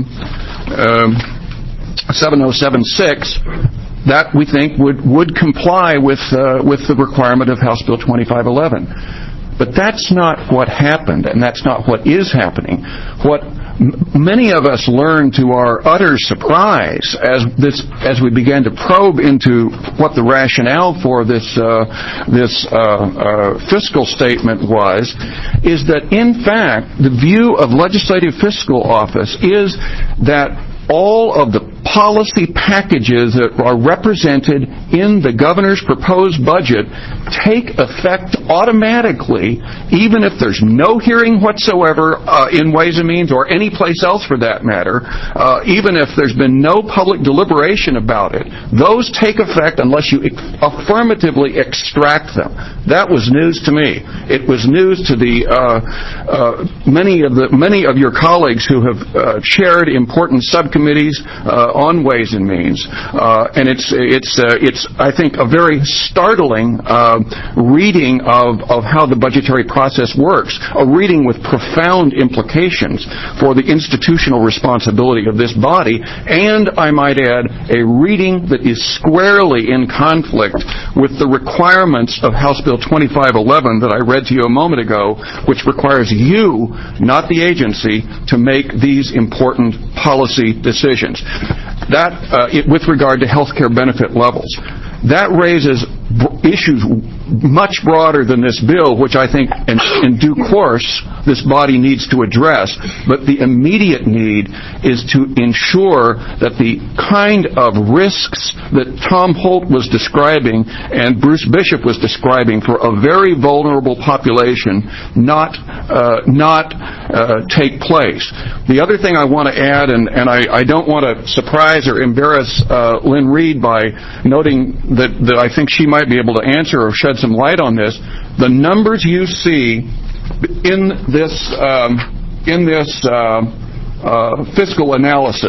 seven oh seven six, that we think would would comply with uh, with the requirement of House Bill twenty-five eleven. But that's not what happened, and that's not what is happening. What many of us learned to our utter surprise as this as we began to probe into what the rationale for this uh, this uh, uh, fiscal statement was, is that in fact the view of Legislative Fiscal Office is that all of the policy packages that are represented in the governor's proposed budget take effect automatically, even if there's no hearing whatsoever uh, in Ways and Means or any place else for that matter, uh, even if there's been no public deliberation about it. Those take effect unless you ex- affirmatively extract them. That was news to me. It was news to the uh, uh, many of the many of your colleagues who have uh, chaired important subcommittees uh, on Ways and Means, uh, and it's it's uh, it's I think a very startling uh, reading of of how the budgetary process works, a reading with profound implications for the institutional responsibility of this body, and I might add a reading that is squarely in conflict with the requirements of House Bill twenty-five eleven that I read to you a moment ago, which requires you, not the agency, to make these important policy decisions. That, uh, it, with regard to health care benefit levels, that raises b- issues much broader than this bill, which I think in, in due course this body needs to address. But the immediate need is to ensure that the kind of risks that Tom Holt was describing and Bruce Bishop was describing for a very vulnerable population not uh, not uh, take place. The other thing I want to add, and, and I, I don't want to surprise or embarrass uh, Lynn Reed by noting that, that I think she might be able to answer or shed some light on this. The numbers you see in this um, in this uh, uh, fiscal analysis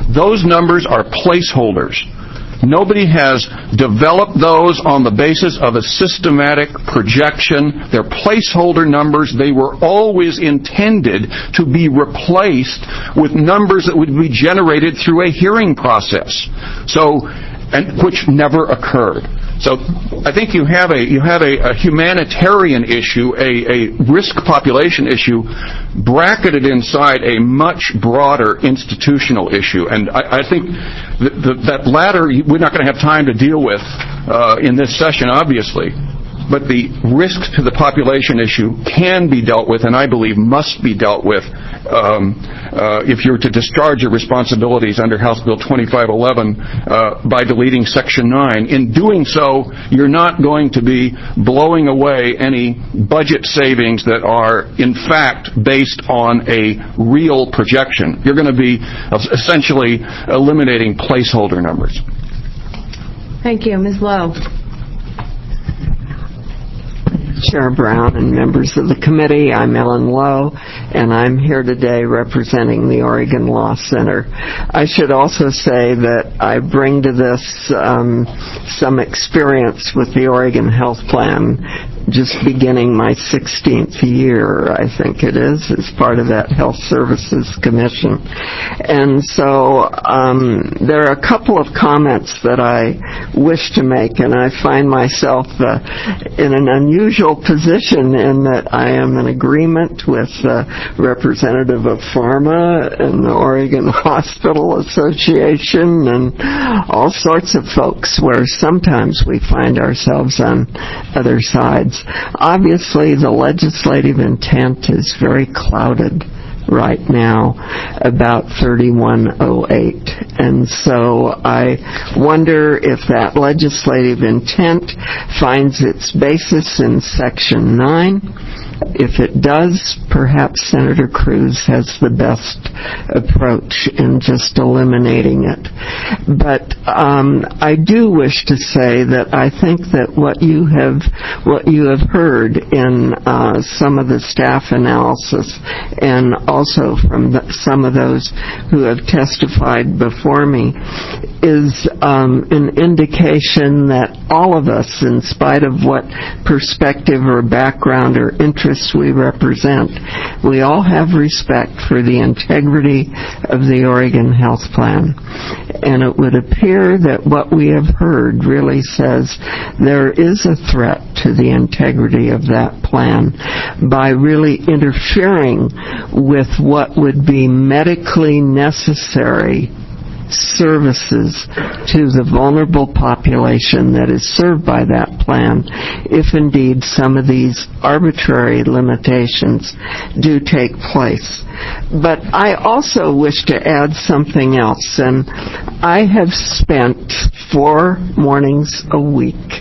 Those numbers are placeholders. Nobody has developed those on the basis of a systematic projection. They're placeholder numbers. They were always intended to be replaced with numbers that would be generated through a hearing process, so, and which never occurred. So I think you have a you have a, a humanitarian issue, a, a risk population issue, bracketed inside a much broader institutional issue. And I, I think th- th- that latter we're not going to have time to deal with uh, in this session, obviously. But the risk to the population issue can be dealt with, and I believe must be dealt with, um, uh, if you're to discharge your responsibilities under House Bill twenty-five eleven uh, by deleting Section nine. In doing so, you're not going to be blowing away any budget savings that are, in fact, based on a real projection. You're going to be essentially eliminating placeholder numbers. Thank you. Miz Lowe. Chair Brown and members of the committee, I'm Ellen Lowe, and I'm here today representing the Oregon Law Center. I should also say that I bring to this um, some experience with the Oregon Health Plan, just beginning my sixteenth year, I think it is, as part of that Health Services Commission. And so um, there are a couple of comments that I wish to make, and I find myself uh, in an unusual position in that I am in agreement with the representative of Pharma and the Oregon Hospital Association and all sorts of folks, where sometimes we find ourselves on other sides. Obviously, the legislative intent is very clouded right now about thirty-one oh eight. And so I wonder if that legislative intent finds its basis in Section nine. If it does, perhaps Senator Cruz has the best approach in just eliminating it. But um, I do wish to say that I think that what you have what you have heard in uh, some of the staff analysis, and also from the, some of those who have testified before me, is um, an indication that all of us, in spite of what perspective or background or interest we represent, we all have respect for the integrity of the Oregon Health Plan. And it would appear that what we have heard really says there is a threat to the integrity of that plan by really interfering with what would be medically necessary services to the vulnerable population that is served by that plan, if indeed some of these arbitrary limitations do take place. But I also wish to add something else, and I have spent four mornings a week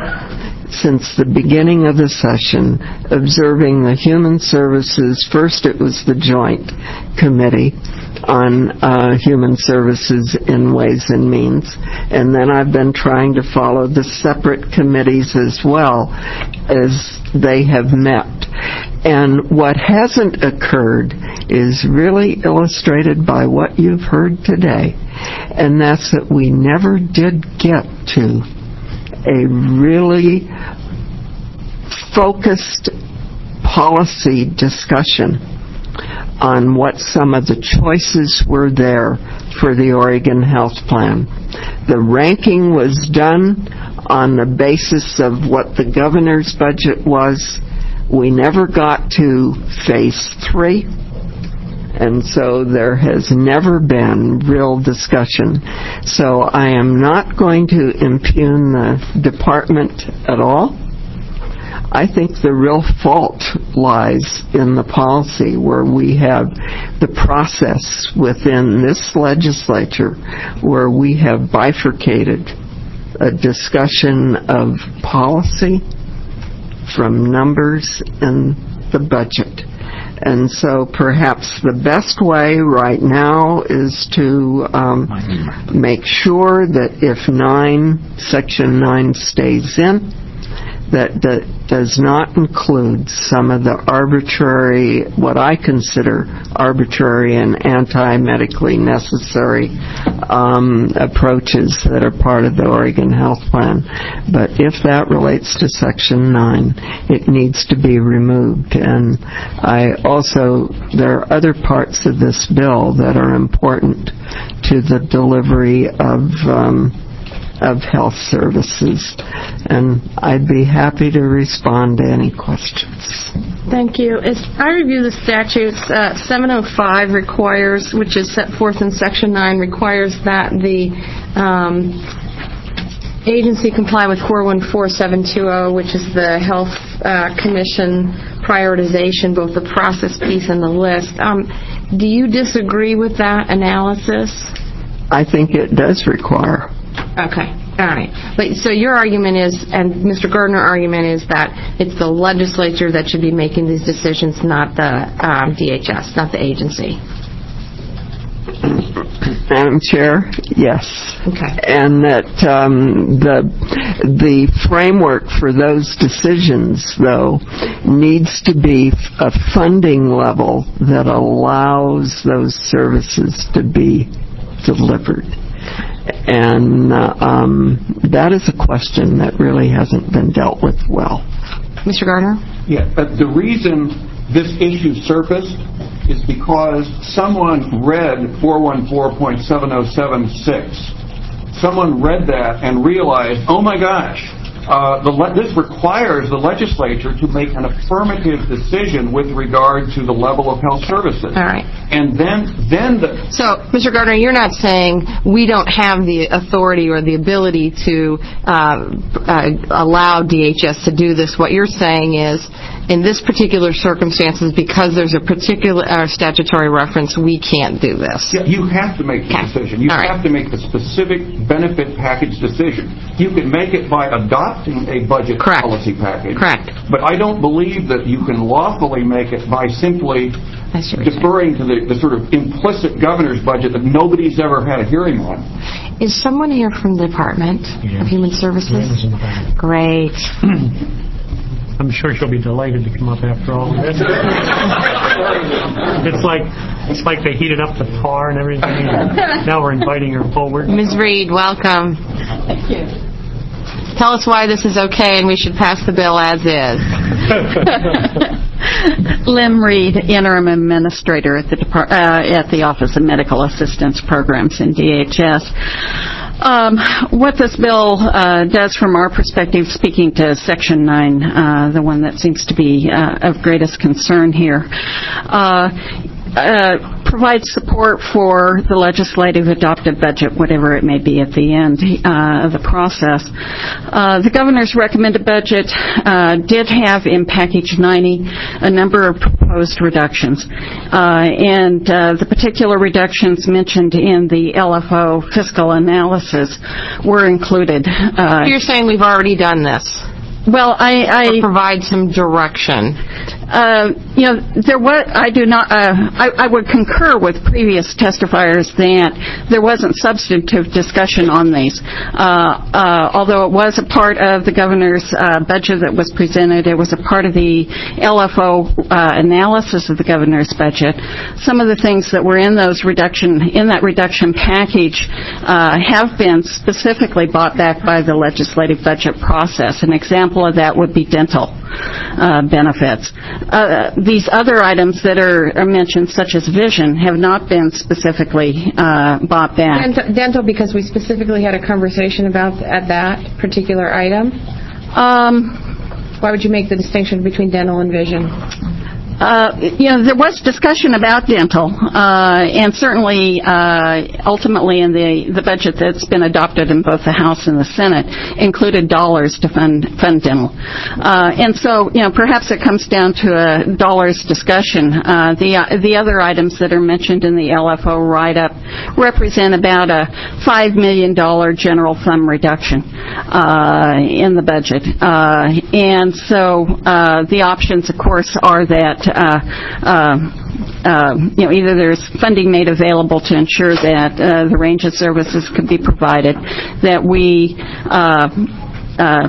since the beginning of the session observing the Human Services, first it was the Joint Committee on uh, Human Services in Ways and Means, and then I've been trying to follow the separate committees as well as they have met. And what hasn't occurred is really illustrated by what you've heard today, and that's that we never did get to a really focused policy discussion on what some of the choices were there for the Oregon Health Plan. The ranking was done on the basis of what the governor's budget was. We never got to phase three, and so there has never been real discussion. So I am not going to impugn the department at all. I think the real fault lies in the policy, where we have the process within this legislature where we have bifurcated a discussion of policy from numbers and the budget. And so perhaps the best way right now is to um, make sure that if nine, Section nine stays in, that d- does not include some of the arbitrary, what I consider arbitrary and anti-medically necessary um, approaches that are part of the Oregon Health Plan. But if that relates to Section nine, it needs to be removed. And I also, there are other parts of this bill that are important to the delivery of um, of health services, and I'd be happy to respond to any questions. Thank you. As I review the statutes, uh, seven oh five requires, which is set forth in Section nine, requires that the um, agency comply with four one four seven two zero, which is the Health uh, Commission prioritization, both the process piece and the list. Um, do you disagree with that analysis? I think it does require. Okay, all right. But so your argument is, and Mister Gardner's argument is that it's the legislature that should be making these decisions, not the um, D H S, not the agency. Madam Chair, yes. Okay. And that um, the the framework for those decisions, though, needs to be a funding level that allows those services to be delivered. And uh, um, that is a question that really hasn't been dealt with well. Mister Gardner? Yeah, but the reason this issue surfaced is because someone read four one four point seven oh seven six. Someone read that and realized, oh my gosh, uh, the le- this requires the legislature to make an affirmative decision with regard to the level of health services. All right. And then, then the... So, Mister Gardner, you're not saying we don't have the authority or the ability to uh, uh, allow D H S to do this. What you're saying is, in this particular circumstances, because there's a particular uh, statutory reference, we can't do this. Yeah, you have to make the okay. decision. You All have right. to make the specific benefit package decision. You can make it by adopting a budget Correct. policy package. Correct. But I don't believe that you can lawfully make it by simply deferring to the, the sort of implicit governor's budget that nobody's ever had a hearing on. Is someone here from the Department yeah. of Human Services? Yeah, great. I'm sure she'll be delighted to come up after all of this. It's like it's like they heated up the tar and everything. And now we're inviting her forward. Miz Reed, welcome. Thank you. Tell us why this is okay and we should pass the bill as is. Lim Reed, Interim Administrator at the Depart- uh, at the Office of Medical Assistance Programs in D H S. Um, what this bill uh, does from our perspective, speaking to Section nine, uh, the one that seems to be uh, of greatest concern here, uh, uh, provides support for the legislative adopted budget, whatever it may be at the end uh, of the process. Uh, the governor's recommended budget uh, did have in Package ninety a number of proposed reductions, uh, and uh, the particular reductions mentioned in the L F O fiscal analysis were included. Uh, You're saying we've already done this? Well, I, I or provide some direction. Uh, you know, there was. I do not. Uh, I, I would concur with previous testifiers that there wasn't substantive discussion on these. Uh, uh, although it was a part of the governor's uh, budget that was presented, it was a part of the L F O uh, analysis of the governor's budget. Some of the things that were in those reduction in that reduction package uh, have been specifically bought back by the legislative budget process. An example of that would be dental uh, benefits. Uh, these other items that are, are mentioned, such as vision, have not been specifically uh, bought back. Dental, dental, because we specifically had a conversation about at that particular item. Um, Why would you make the distinction between dental and vision? Uh, you know, there was discussion about dental, uh, and certainly, uh, ultimately in the, the budget that's been adopted in both the House and the Senate included dollars to fund, fund dental. Uh, and so, you know, perhaps it comes down to a dollars discussion. Uh, the, uh, the other items that are mentioned in the L F O write-up represent about a five million dollars general fund reduction, uh, in the budget. Uh, and so, uh, the options, of course, are that Uh, uh, uh, you know, either there's funding made available to ensure that uh, the range of services can be provided, that we uh, uh,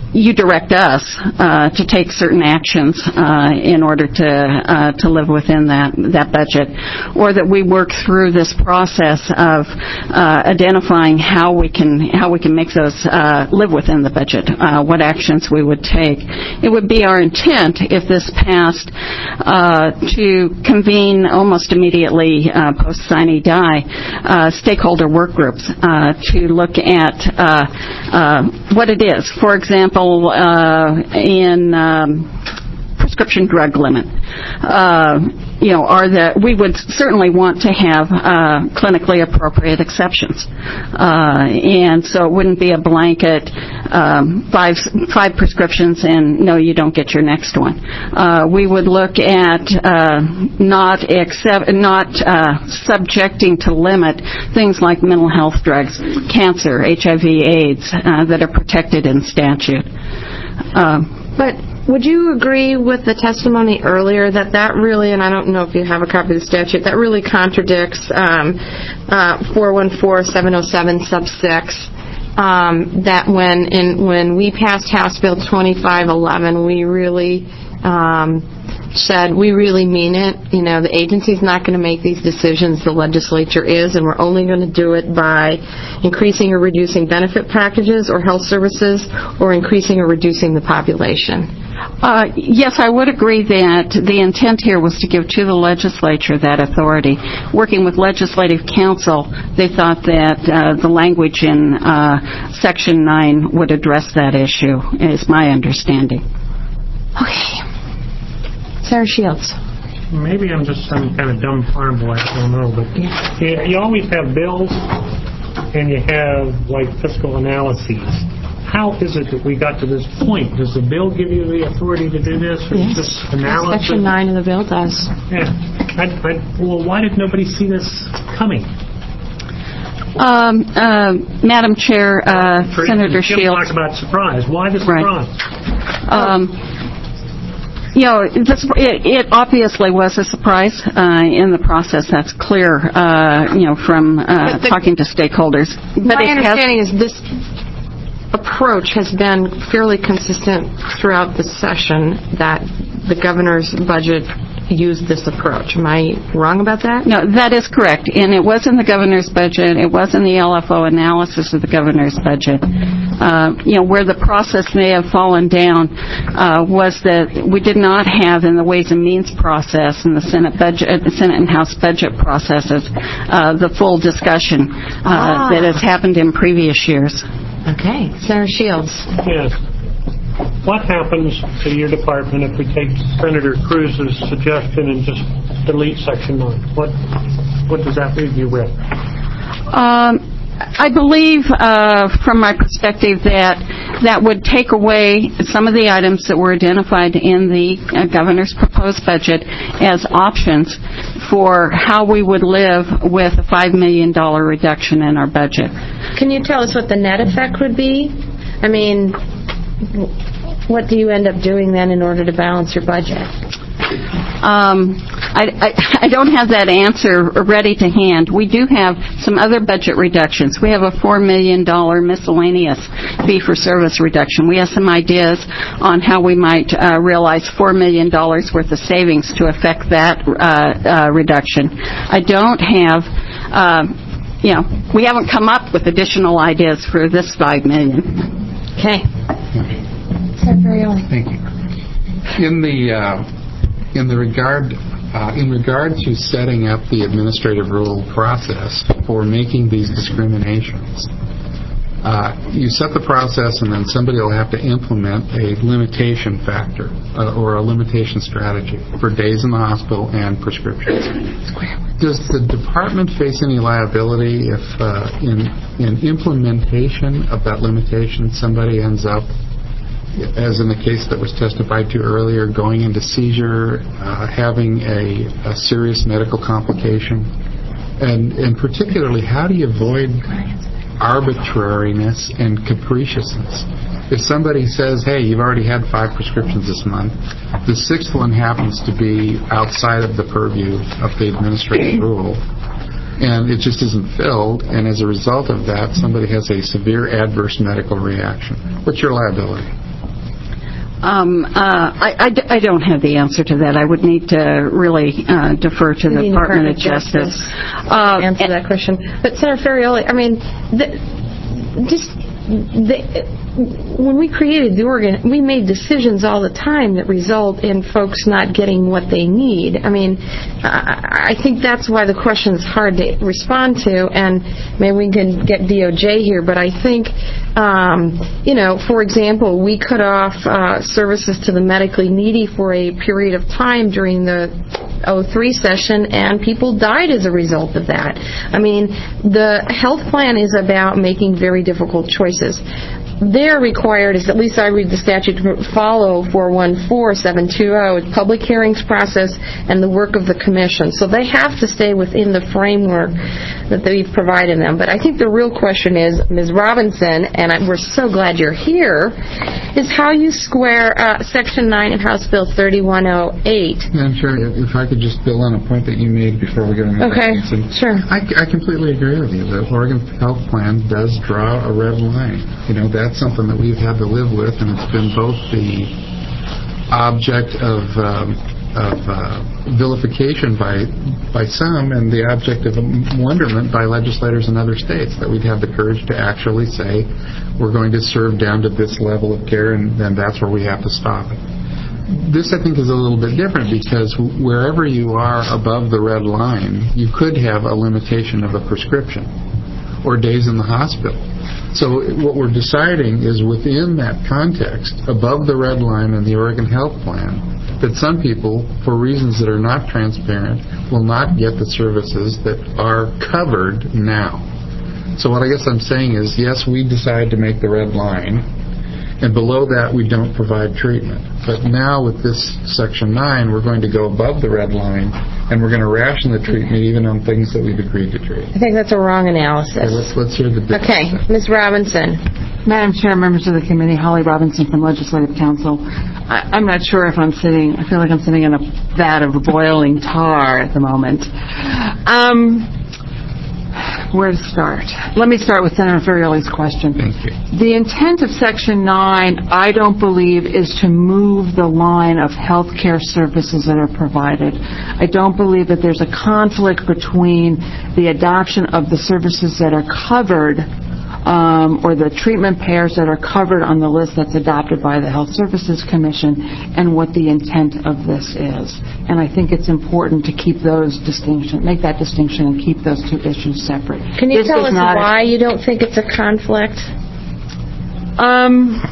you direct us uh, to take certain actions uh, in order to uh, to live within that that budget, or that we work through this process of uh, identifying how we can how we can make those uh, live within the budget, uh, what actions we would take. It would be our intent, if this passed, uh, to convene almost immediately uh, post sine die uh, stakeholder work groups uh, to look at uh, uh, what it is. For example, Uh, in um, prescription drug limit, uh, you know, are the we would certainly want to have uh, clinically appropriate exceptions, uh, and so it wouldn't be a blanket um, five five prescriptions and no, you don't get your next one. Uh, we would look at uh, not accept not uh, subjecting to limit things like mental health drugs, cancer, H I V, AIDS uh, that are protected in statute. Uh, but would you agree with the testimony earlier that that really, and I don't know if you have a copy of the statute, that really contradicts um, uh, four one four seven oh seven sub six, um, that when in when we passed House Bill twenty-five eleven, we really um, said we really mean it. You know, the agency's not going to make these decisions, the legislature is, and we're only going to do it by increasing or reducing benefit packages or health services, or increasing or reducing the population. Uh, yes, I would agree that the intent here was to give to the legislature that authority. Working with Legislative Council, they thought that uh, the language in uh, Section nine would address that issue, is my understanding. Okay. Sarah Shields. Maybe I'm just some kind of dumb farm boy, I don't know, but you, you always have bills and you have, like, fiscal analyses. How is it that we got to this point? Does the bill give you the authority to do this, or yes. just analysis? Section nine of the bill does. Yeah. I, I, well, why did nobody see this coming? Um, uh, Madam Chair, uh, Senator Jim Shields. Talk about surprise. Why the surprise? Right. Um, You know, this, it, it obviously was a surprise uh, in the process. That's clear, uh, you know, from uh, the, talking to stakeholders. But my understanding has, is this approach has been fairly consistent throughout the session, that the governor's budget used this approach. Am I wrong about that? No, that is correct. And it was in the governor's budget. It was in the L F O analysis of the governor's budget. Uh, you know, where the process may have fallen down uh, was that we did not have in the Ways and Means process and the Senate budget, the Senate and House budget processes, uh, the full discussion uh, ah. that has happened in previous years. Okay. Senator Shields. Yes. What happens to your department if we take Senator Cruz's suggestion and just delete Section nine? What what does that leave you with? Um, I believe, uh, from my perspective, that that would take away some of the items that were identified in the uh, governor's proposed budget as options for how we would live with a five million dollars reduction in our budget. Can you tell us what the net effect would be? I mean, what do you end up doing then in order to balance your budget? Um, I, I, I don't have that answer ready to hand. We do have some other budget reductions. We have a four million dollars miscellaneous fee-for-service reduction. We have some ideas on how we might uh, realize four million dollars worth of savings to affect that uh, uh, reduction. I don't have, uh, you know, we haven't come up with additional ideas for this five million dollars. Okay. Thank you. In the uh, in the regard uh, in regard to setting up the administrative rule process for making these discriminations, uh, you set the process, and then somebody will have to implement a limitation factor uh, or a limitation strategy for days in the hospital and prescriptions. Does the department face any liability if, uh, in in implementation of that limitation, somebody ends up, as in the case that was testified to earlier, going into seizure, uh, having a, a serious medical complication? And, and particularly, how do you avoid arbitrariness and capriciousness? If somebody says, hey, you've already had five prescriptions this month, the sixth one happens to be outside of the purview of the administrative rule, and it just isn't filled, and as a result of that, somebody has a severe adverse medical reaction. What's your liability? Um, uh, I, I d- I don't have the answer to that. I would need to really uh, defer to the Department of Justice. Uh, answer that question. But Senator Ferrioli, I mean, the, just the, when we created the Oregon, we made decisions all the time that result in folks not getting what they need. I mean, I, I think that's why the question is hard to respond to, and maybe we can get D O J here, but I think, um, you know, for example, we cut off uh, services to the medically needy for a period of time during the oh three session, and people died as a result of that. I mean, the health plan is about making very difficult choices. They're required, as at least I read the statute, to follow four one four seven two zero, public hearings process, and the work of the commission. So they have to stay within the framework that we've provided them. But I think the real question is, Miz Robinson, and I, we're so glad you're here, is how you square uh, Section nine of House Bill thirty-one oh eight. Madam Chair, if I could just build on a point that you made before we go into okay, Robinson. sure. I, I completely agree with you. The Oregon Health Plan does draw a red line. You know, that's something that we've had to live with, and it's been both the object of um, of uh, vilification by by some and the object of wonderment by legislators in other states, that we'd have the courage to actually say we're going to serve down to this level of care, and then that's where we have to stop it. This, I think, is a little bit different, because wherever you are above the red line, you could have a limitation of a prescription or days in the hospital. So what we're deciding is, within that context, above the red line in the Oregon Health Plan, that some people, for reasons that are not transparent, will not get the services that are covered now. So what I guess I'm saying is, yes, we decide to make the red line, and below that we don't provide treatment. But now with this Section nine, we're going to go above the red line, and we're going to ration the treatment even on things that we've agreed to treat. I think that's a wrong analysis. Okay, let's, let's hear the difference. Okay, Miz Robinson. Madam Chair, members of the committee, Holly Robinson from Legislative Council. I, I'm not sure if I'm sitting, I feel like I'm sitting in a vat of boiling tar at the moment. Um... Where to start? Let me start with Senator Ferrioli's question. Thank you. The intent of Section nine, I don't believe, is to move the line of health care services that are provided. I don't believe that there's a conflict between the adoption of the services that are covered Um, or the treatment payers that are covered on the list that's adopted by the Health Services Commission, and what the intent of this is. And I think it's important to keep those distinction, make that distinction, and keep those two issues separate. Can you this tell us why a, you don't think it's a conflict? Um.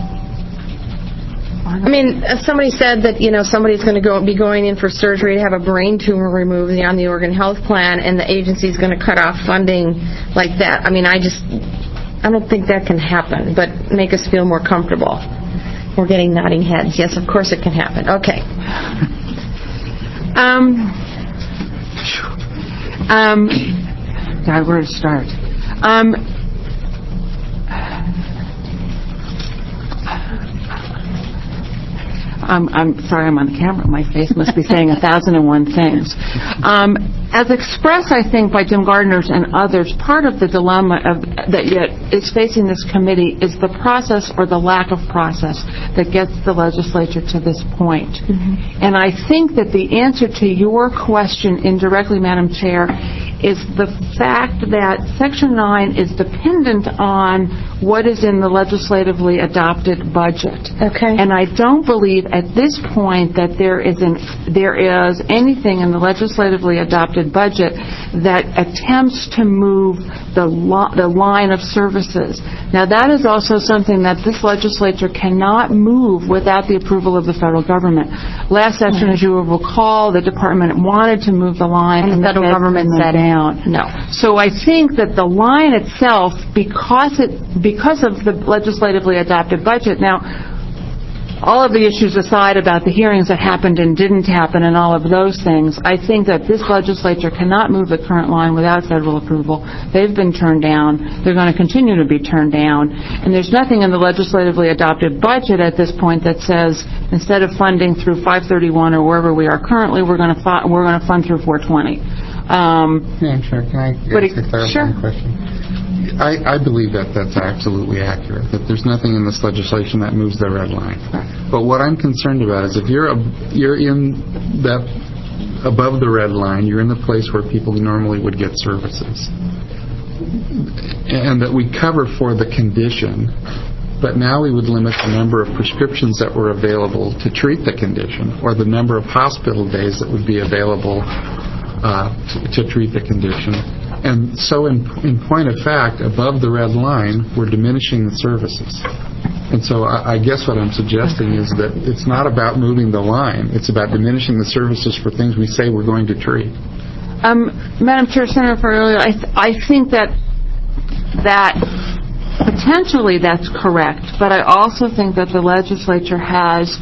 I mean, somebody said that, you know, somebody's going to go be going in for surgery to have a brain tumor removed on the Oregon Health Plan, and the agency's going to cut off funding like that. I mean, I just, I don't think that can happen, but make us feel more comfortable. We're getting nodding heads. Yes, of course it can happen. Okay. Um, um, God, where to start? Um, I'm, I'm sorry, I'm on the camera. My face must be saying a thousand and one things. Um, as expressed, I think, by Jim Gardner and others, part of the dilemma of, that yet is facing this committee is the process, or the lack of process, that gets the legislature to this point. Mm-hmm. And I think that the answer to your question indirectly, Madam Chair, is the fact that Section nine is dependent on what is in the legislatively adopted budget. Okay. And I don't believe at this point that there is an, there is anything in the legislatively adopted budget that attempts to move the lo- the line of services. Now, that is also something that this legislature cannot move without the approval of the federal government. Last session, as you will recall, the department wanted to move the line, and, and the federal government said down. No. So I think that the line itself, because it because of the legislatively adopted budget, now, all of the issues aside about the hearings that happened and didn't happen and all of those things, I think that this legislature cannot move the current line without federal approval. They've been turned down. They're going to continue to be turned down. And there's nothing in the legislatively adopted budget at this point that says, instead of funding through five thirty-one or wherever we are currently, we're going to fu- we're going to fund through four twenty. Um, yeah, sure. Can I ask a clarifying sure. question? I, I believe that that's absolutely accurate, that there's nothing in this legislation that moves the red line. But what I'm concerned about is if you're a, you're in that above the red line, you're in the place where people normally would get services, and that we cover for the condition, but now we would limit the number of prescriptions that were available to treat the condition, or the number of hospital days that would be available uh, to, to treat the condition. And so in, in point of fact, above the red line, we're diminishing the services. And so I, I guess what I'm suggesting is that it's not about moving the line. It's about diminishing the services for things we say we're going to treat. Um, Madam Chair, Senator Ferrero, I, th- I think that that potentially that's correct, but I also think that the legislature has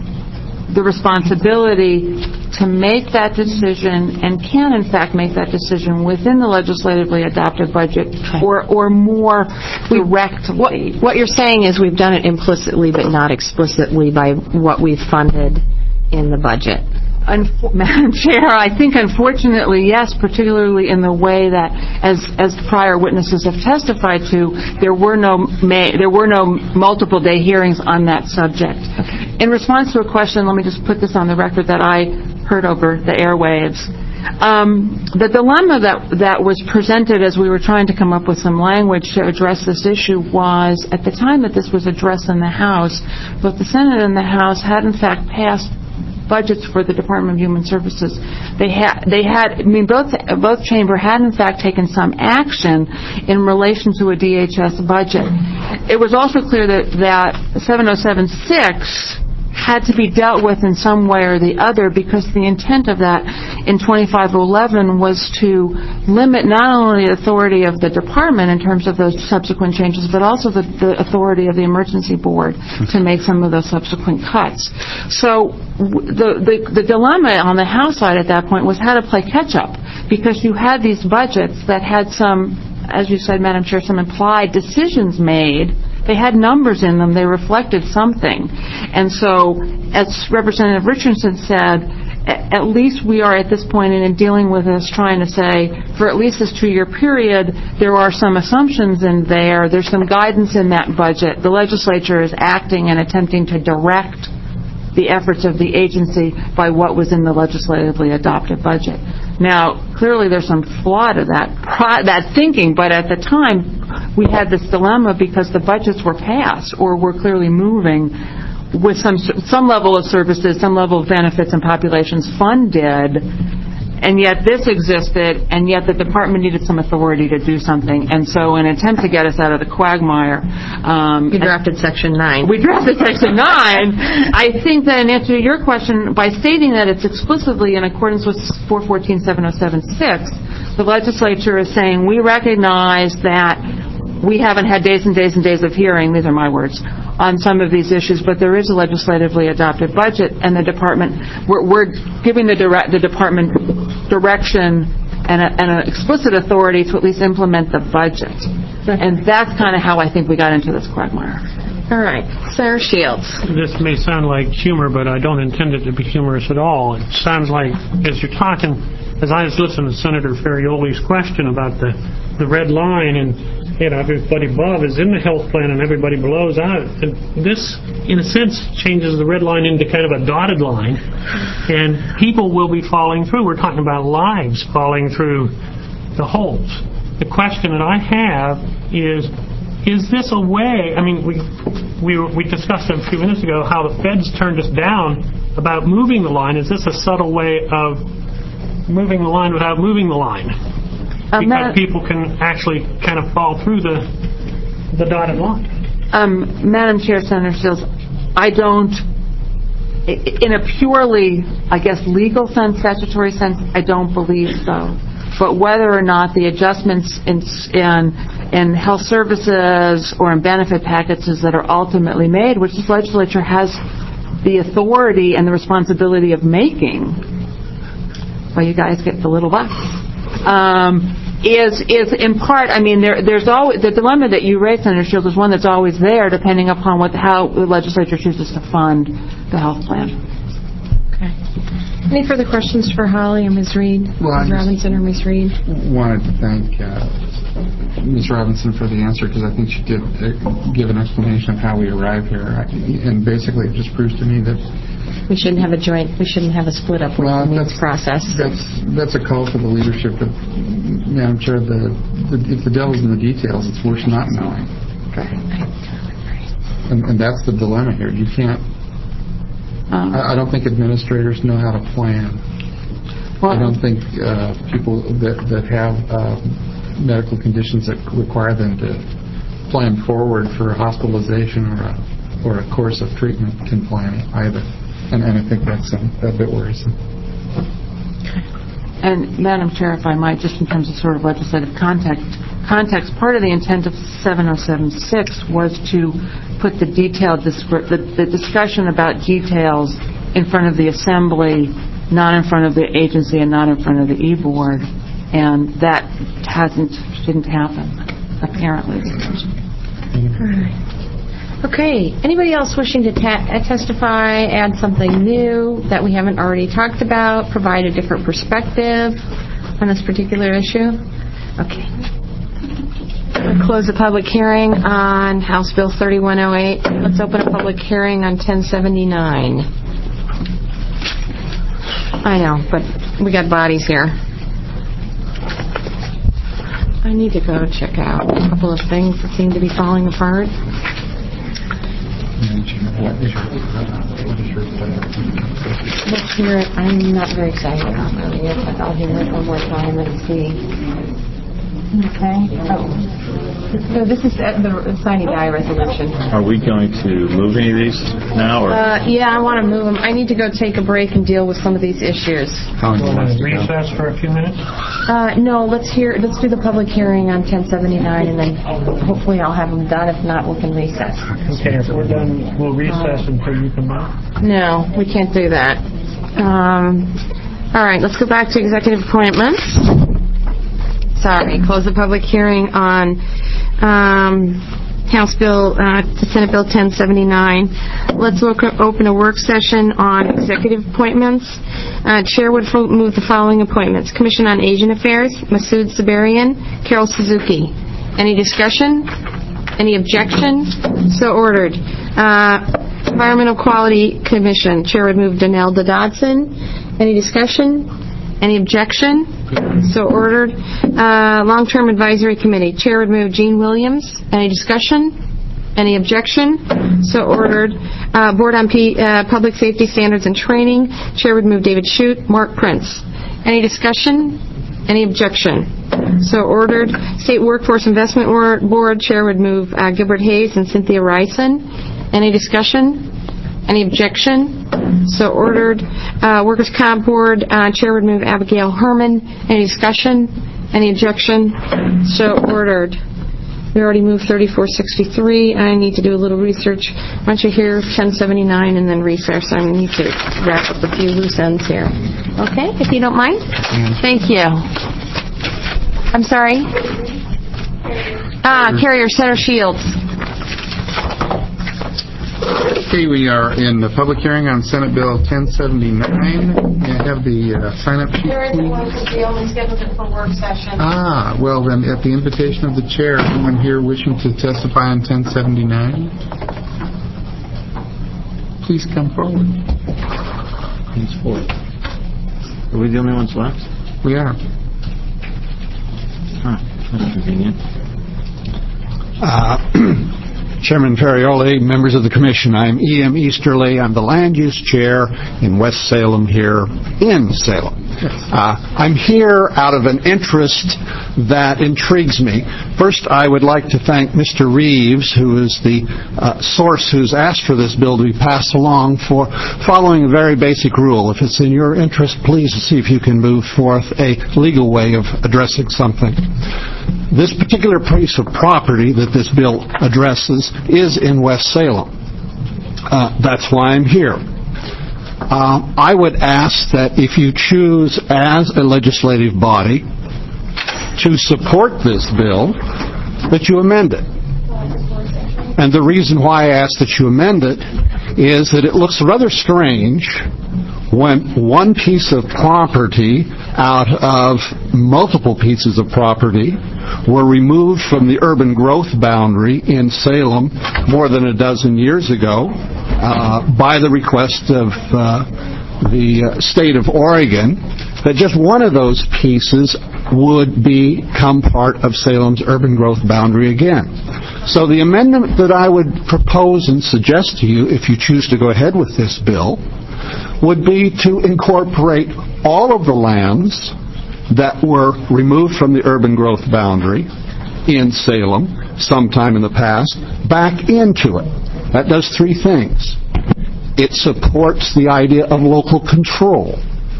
the responsibility to make that decision, and can in fact make that decision within the legislatively adopted budget, or or more directly. What, what you're saying is we've done it implicitly but not explicitly by what we've funded in the budget. Unf- Madam Chair, I think unfortunately, yes, particularly in the way that, as as prior witnesses have testified to, there were no ma- there were no multiple day hearings on that subject. In response to a question, let me just put this on the record that I heard over the airwaves. Um, the dilemma that that was presented as we were trying to come up with some language to address this issue was, at the time that this was addressed in the House, both the Senate and the House had in fact passed budgets for the Department of Human Services. They had, they had, I mean, both both chamber had in fact taken some action in relation to a D H S budget. It was also clear that that seven oh seven six had to be dealt with in some way or the other, because the intent of that in twenty-five eleven was to limit not only the authority of the department in terms of those subsequent changes, but also the, the authority of the emergency board to make some of those subsequent cuts. So the, the the dilemma on the House side at that point was how to play catch up, because you had these budgets that had some, as you said, Madam Chair, some implied decisions made. They had numbers in them. They reflected something. And so, as Representative Richardson said, at least we are at this point in dealing with this trying to say, for at least this two-year period, there are some assumptions in there. There's some guidance in that budget. The legislature is acting and attempting to direct the efforts of the agency by what was in the legislatively adopted budget. Now, clearly there's some flaw to that that thinking, but at the time we had this dilemma because the budgets were passed or were clearly moving with some some level of services, some level of benefits and populations funded, and yet this existed, and yet the department needed some authority to do something. And so in an attempt to get us out of the quagmire, um, we drafted Section nine. We drafted Section nine. I think that in answer to your question, by stating that it's explicitly in accordance with four fourteen seven oh seven six, the legislature is saying we recognize that we haven't had days and days and days of hearing, these are my words, on some of these issues, but there is a legislatively adopted budget, and the department, we're, we're giving the, direct, the department direction and, a, and an explicit authority to at least implement the budget. And that's kind of how I think we got into this quagmire. All right. Senator Shields. This may sound like humor, but I don't intend it to be humorous at all. It sounds like, as you're talking, as I was listening to Senator Ferrioli's question about the, the red line, and you know, everybody above is in the health plan and everybody below is out. And this, in a sense, changes the red line into kind of a dotted line, and people will be falling through. We're talking about lives falling through the holes. The question that I have is, is this a way, I mean, we we we discussed a few minutes ago how the feds turned us down about moving the line. Is this a subtle way of moving the line without moving the line? Um, because people can actually kind of fall through the the dotted line. Um, Madam Chair, Senator Shields, I don't, in a purely, I guess, legal sense, statutory sense, I don't believe so. But whether or not the adjustments in, in, in health services or in benefit packages that are ultimately made, which the legislature has the authority and the responsibility of making, well, you guys get the little bucks. Um, is is in part, I mean, there there's always the dilemma that you raised, Senator Shields, is one that's always there, depending upon what how the legislature chooses to fund the health plan. Okay. Any further questions for Holly or Miz Reed, well, Miz Robinson or Miz Reed? Wanted to thank uh, Miz Robinson for the answer, because I think she did uh, give an explanation of how we arrived here. I, and basically it just proves to me that we shouldn't have a joint, we shouldn't have a split up with well, the means process. That's, that's a call for the leadership. But, Madam Chair, the, the, if the devil's in the details, it's worth not knowing. And, and that's the dilemma here. You can't, um, I, I don't think administrators know how to plan. Well, I don't think uh, people that, that have uh, medical conditions that require them to plan forward for hospitalization or a, or a course of treatment can plan either. And, and I think that's a, a bit worrisome. And, Madam Chair, if I might, just in terms of sort of legislative context, context part of the intent of seven oh seven six was to put the detailed, the, the discussion about details in front of the Assembly, not in front of the agency and not in front of the E-Board. And that hasn't, didn't happen, apparently. All right. Okay. Anybody else wishing to ta- testify, add something new that we haven't already talked about, provide a different perspective on this particular issue? Okay. We'll close the public hearing on House Bill thirty-one oh eight. Let's open a public hearing on ten seventy-nine. I know, but we got bodies here. I need to go check out a couple of things that seem to be falling apart. Let's hear it. I'm not very excited about it, but I'll hear it one more time and see. Okay. Oh. So this is the sine die resolution. Are we going to move any of these now? Or? Uh, yeah, I want to move them. I need to go take a break and deal with some of these issues. How do you want to recess for a few minutes? Uh, no, let's hear. Let's do the public hearing on ten seventy-nine, and then hopefully I'll have them done. If not, we can recess. Okay, if we're done, we'll recess uh, until you come back. No, we can't do that. Um, all right, let's go back to executive appointments. Sorry, close the public hearing on um, House Bill, uh, Senate Bill ten seventy-nine. Let's look, open a work session on executive appointments. Uh, Chair would move the following appointments. Commission on Asian Affairs, Masood Sabarian, Carol Suzuki. Any discussion? Any objection? So ordered. Uh, Environmental Quality Commission, Chair would move Donelda Dodson. Any discussion? Any objection? So ordered. Uh, Long-Term Advisory Committee. Chair would move Gene Williams. Any discussion? Any objection? So ordered. Uh, Board on P, uh, Public Safety Standards and Training. Chair would move David Shute. Mark Prince. Any discussion? Any objection? So ordered. State Workforce Investment Board. Chair would move uh, Gilbert Hayes and Cynthia Ryson. Any discussion? Any objection? So ordered. Uh, Workers' Comp Board, uh, Chair would move Abigail Herman. Any discussion? Any objection? So ordered. We already moved thirty-four sixty-three. I need to do a little research. Why don't you hear ten seventy-nine and then recess? I need to wrap up a few loose ends here. Okay, if you don't mind? Thank you. I'm sorry? Ah, Carrier Center Shields. Okay, we are in the public hearing on Senate Bill ten seventy-nine. May I have the uh, sign-up sheet, There isn't one because we only scheduled it for work session. Ah, well then, at the invitation of the chair, anyone here wishing to testify on ten seventy-nine, please come forward. Please forward. Are we the only ones left? We are. Huh, that's convenient. Uh, Chairman Ferrioli, members of the Commission, I'm E M. Easterly. I'm the Land Use Chair in West Salem here in Salem. Uh, I'm here out of an interest that intrigues me. First, I would like to thank Mister Reeves, who is the uh, source who's asked for this bill to be passed along, for following a very basic rule. If it's in your interest, please see if you can move forth a legal way of addressing something. This particular piece of property that this bill addresses is in West Salem. Uh, that's why I'm here. Uh, I would ask that if you choose as a legislative body to support this bill, that you amend it. And the reason why I ask that you amend it is that it looks rather strange when one piece of property out of multiple pieces of property were removed from the urban growth boundary in Salem more than a dozen years ago uh, by the request of uh, the uh, state of Oregon, that just one of those pieces would become part of Salem's urban growth boundary again. So the amendment that I would propose and suggest to you, if you choose to go ahead with this bill, would be to incorporate all of the lands that were removed from the urban growth boundary in Salem sometime in the past back into it. That does three things. It supports the idea of local control.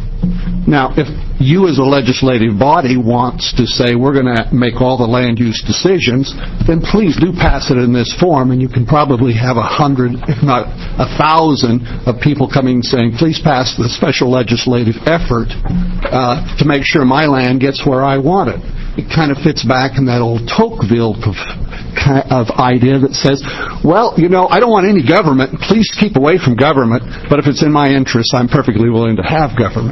Now, if you as a legislative body wants to say we're going to make all the land use decisions, then please do pass it in this form, and you can probably have a hundred, if not a thousand, of people coming saying, please pass the special legislative effort uh, to make sure my land gets where I want it. It kind of fits back in that old Tocqueville of idea that says, well, you know, I don't want any government. Please keep away from government, but if it's in my interest, I'm perfectly willing to have government.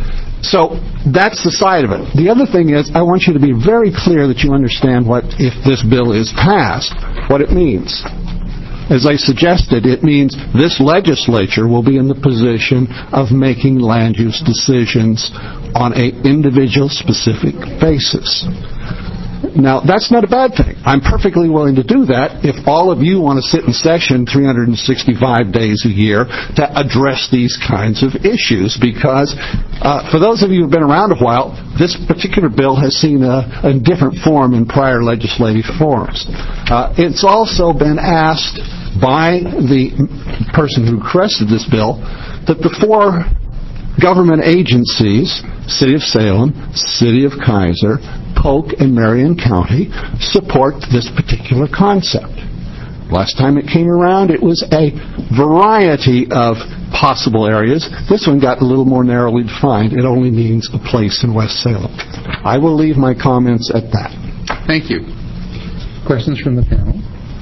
So that's the side of it. The other thing is, I want you to be very clear that you understand what, if this bill is passed, what it means. As I suggested, it means this legislature will be in the position of making land use decisions on an individual specific basis. Now, that's not a bad thing. I'm perfectly willing to do that if all of you want to sit in session three hundred sixty-five days a year to address these kinds of issues, because uh, for those of you who've been around a while, this particular bill has seen a, a different form in prior legislative forms. Uh, it's also been asked by the person who requested this bill that the four government agencies, City of Salem, City of Kaiser, Polk, and Marion County, support this particular concept. Last time it came around, it was a variety of possible areas. This one got a little more narrowly defined. It only means a place in West Salem. I will leave my comments at that. Thank you. Questions from the panel?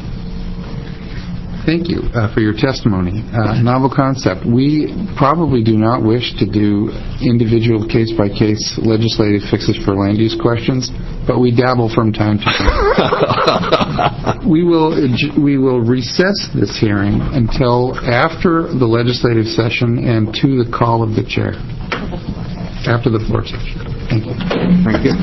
Thank you uh, for your testimony. Uh, novel concept. We probably do not wish to do individual case-by-case legislative fixes for land use questions, but we dabble from time to time. we will we will recess this hearing until after the legislative session and to the call of the chair. After the floor session. Thank you. Thank you.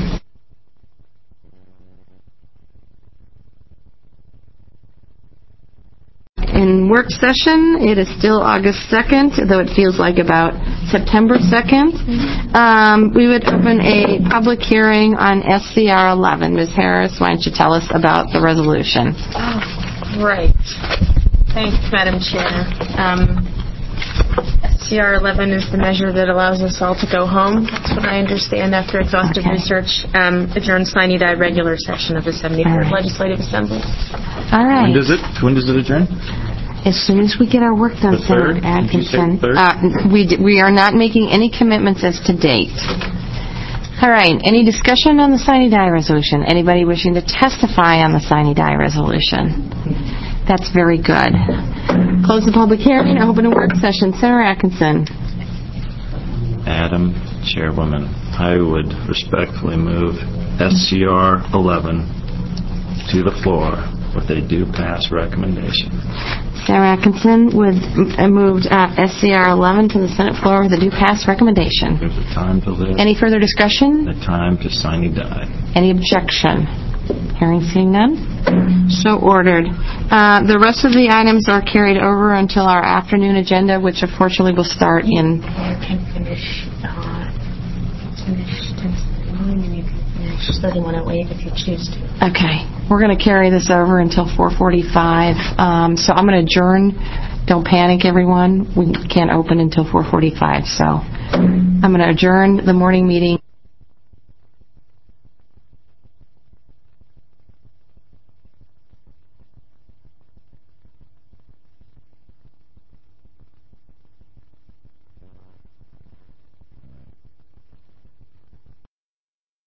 In work session, it is still August second, though it feels like about September second. Um, we would open a public hearing on S C R eleven. Miz Harris, why don't you tell us about the resolution? Oh, right. Thanks, Madam Chair. Um, S C R eleven is the measure that allows us all to go home. That's what I understand after exhaustive okay. research. Um, adjourn sine die regular session of the seventy-third right. Legislative Assembly. All right. When does it? When does it adjourn? As soon as we get our work done, Senator Atkinson. Uh, we d- we are not making any commitments as to date. All right. Any discussion on the sine die resolution? Anybody wishing to testify on the sine die resolution? That's very good. Close the public hearing. Open a work session. Senator Atkinson. Madam Chairwoman, I would respectfully move S C R eleven to the floor with a due pass recommendation. Sarah Atkinson would uh, moved uh, S C R eleven to the Senate floor with a due pass recommendation. There's a time to live. Any further discussion? A time to sine die. Any objection? Hearing seeing none. So ordered. Uh, the rest of the items are carried over until our afternoon agenda, which unfortunately will start in. You can finish. Uh, finish thirty-one oh eight if you choose to. Okay. We're going to carry this over until four forty-five. Um, so I'm going to adjourn. Don't panic, everyone. We can't open until four forty-five. So I'm going to adjourn the morning meeting.